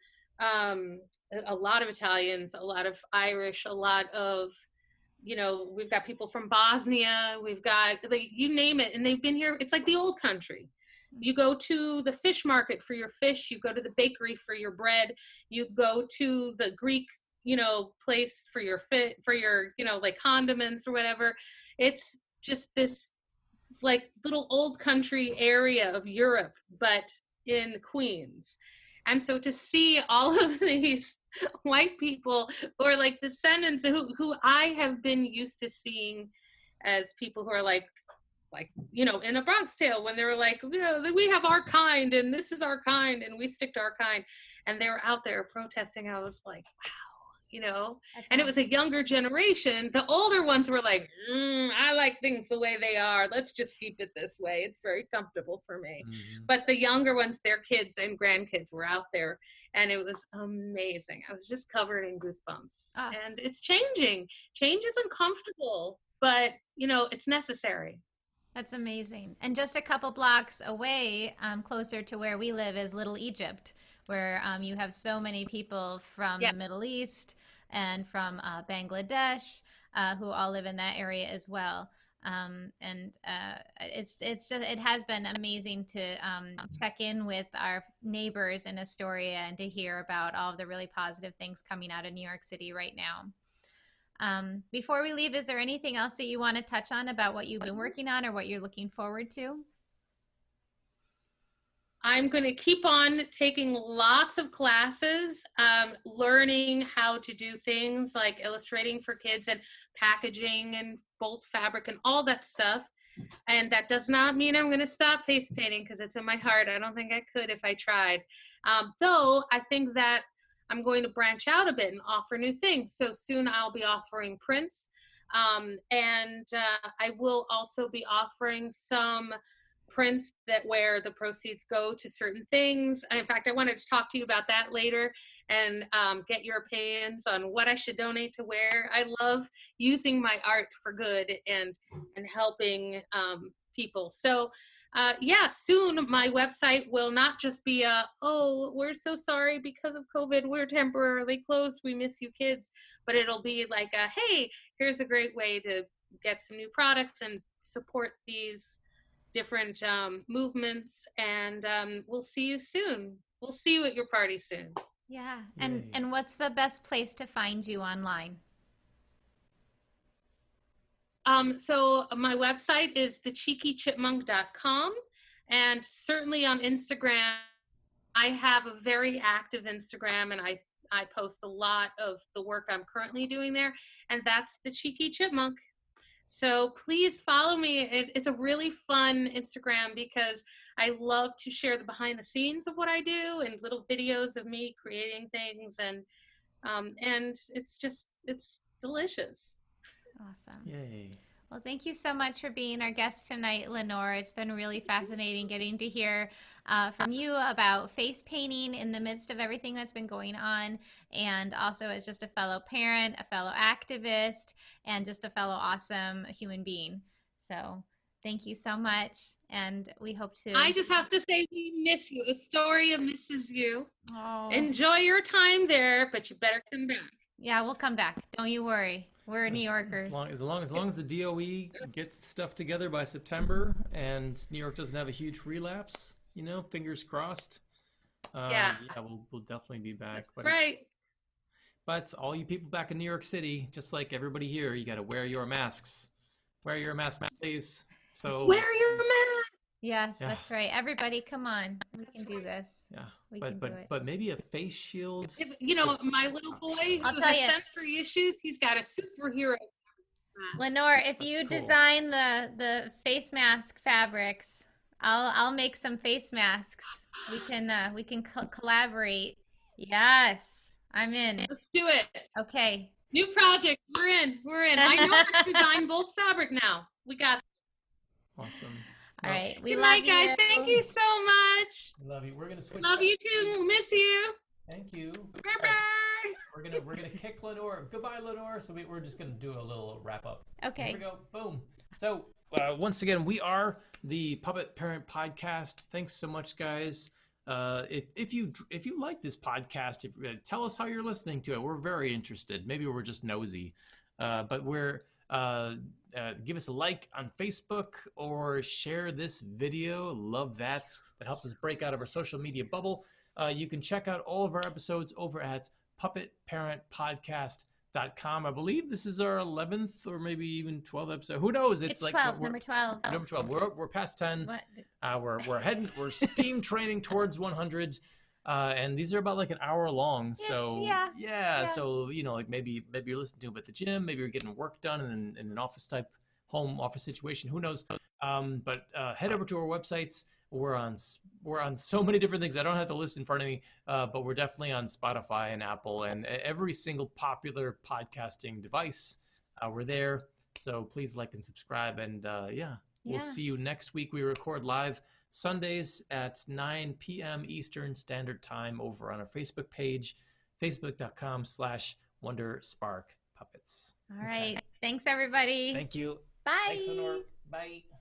um, a lot of Italians, a lot of Irish, a lot of, you know, we've got people from Bosnia, we've got, like, you name it, and they've been here. It's like the old country. You go to the fish market for your fish, you go to the bakery for your bread, you go to the Greek, you know, place for your fit, for your, you know, like condiments or whatever. It's just this like little old country area of Europe, but in Queens. And so to see all of these white people or like descendants who, who I have been used to seeing as people who are like, like, you know, in A Bronx Tale, when they were like, you know, we have our kind and this is our kind and we stick to our kind. And they were out there protesting. I was like, wow, you know, That's and awesome. It was a younger generation. The older ones were like, mm, I like things the way they are. Let's just keep it this way. It's very comfortable for me. Mm-hmm. But the younger ones, their kids and grandkids were out there. And it was amazing. I was just covered in goosebumps. Ah. And it's changing. Change is uncomfortable, but, you know, it's necessary. That's amazing. And just a couple blocks away, um, closer to where we live, is Little Egypt, where um, you have so many people from yeah. the Middle East and from uh, Bangladesh uh, who all live in that area as well. Um, and uh, it's it's just it has been amazing to um, check in with our neighbors in Astoria and to hear about all of the really positive things coming out of New York City right now. Um, before we leave, is there anything else that you want to touch on about what you've been working on or what you're looking forward to? I'm going to keep on taking lots of classes, um, learning how to do things like illustrating for kids and packaging and bolt fabric and all that stuff. And that does not mean I'm going to stop face painting because it's in my heart. I don't think I could if I tried. Um, though I think that I'm going to branch out a bit and offer new things. So soon I'll be offering prints. Um, and uh, I will also be offering some prints that where the proceeds go to certain things. In fact, I wanted to talk to you about that later and um, get your opinions on what I should donate to where. I love using my art for good and, and helping um, people. So uh, yeah, soon my website will not just be a, oh, we're so sorry because of COVID, we're temporarily closed, we miss you kids, but it'll be like a, hey, here's a great way to get some new products and support these different um, movements, and um, we'll see you soon. We'll see you at your party soon. Yeah. And Yay. and what's the best place to find you online? Um, so my website is the cheeky chipmunk dot com, and certainly on Instagram, I have a very active Instagram, and I, I post a lot of the work I'm currently doing there, and that's the Cheeky Chipmunk. So please follow me. It, it's a really fun Instagram because I love to share the behind the scenes of what I do and little videos of me creating things, and um, and it's just, it's delicious. Awesome. Yay. Well, thank you so much for being our guest tonight, Lenore. It's been really fascinating getting to hear uh, from you about face painting in the midst of everything that's been going on, and also as just a fellow parent, a fellow activist, and just a fellow awesome human being. So thank you so much, and we hope to... I just have to say we miss you. Astoria misses you. Oh. Enjoy your time there, but you better come back. Yeah, we'll come back. Don't you worry. We're New Yorkers. As long, as long as long as the D O E gets stuff together by September and New York doesn't have a huge relapse, you know, fingers crossed. Uh, Yeah. yeah, we'll we'll definitely be back. But Right. But all you people back in New York City, just like everybody here, you got to wear your masks. Wear your mask, please. So Wear your mask. Yes, Yeah. that's right. Everybody, come on. We can do this. yeah, We but can but do it. but maybe a face shield. If, you know, my little boy I'll who tell has ya. sensory issues, he's got a superhero mask. Lenore, if That's you cool. design the the face mask fabrics, I'll I'll make some face masks. We can uh, we can co- collaborate. Yes, I'm in. Let's do it. Okay. New project. We're in. We're in. I know how to design both fabric now. We got. Awesome. All Well, right. We Good love night, guys. you. Thank you so much. we love you. We're gonna switch. Love you too. Miss you. Thank you. Bye All right, bye. we're gonna we're gonna kick Lenore. Goodbye, Lenore. So we, we're just gonna do a little wrap up. Okay. Here we go. Boom. So uh, once again, we are the Puppet Parent Podcast. Thanks so much, guys. Uh, if if you if you like this podcast, if, uh, tell us how you're listening to it. We're very interested. Maybe we're just nosy, uh, but we're uh, uh, give us a like on Facebook or share this video. Love that. That helps us break out of our social media bubble. Uh, you can check out all of our episodes over at puppet parent podcast dot com. I believe this is our eleventh or maybe even twelfth episode. Who knows? It's like twelve, we're- number twelve. number twelve. We're we're past ten. What? Uh, we're we're heading we're steam training towards one hundred. Uh, and these are about like an hour long. Yes, So yeah, yeah, yeah. so you know, like maybe maybe you're listening to them at the gym, maybe you're getting work done in, in an office type home office situation. Who knows? Um, but uh, head over to our websites. We're on s- we're on so many different things. I don't have the list in front of me, uh, but we're definitely on Spotify and Apple and e- every single popular podcasting device. Uh, we're there. So please like and subscribe. And uh, yeah, we'll Yeah. see you next week. We record live Sundays at nine p.m. Eastern Standard Time over on our Facebook page, facebook.com slash Wonder Spark Puppets. All right. Thanks, everybody. Thank you. Bye. Thanks, Lenore. Bye.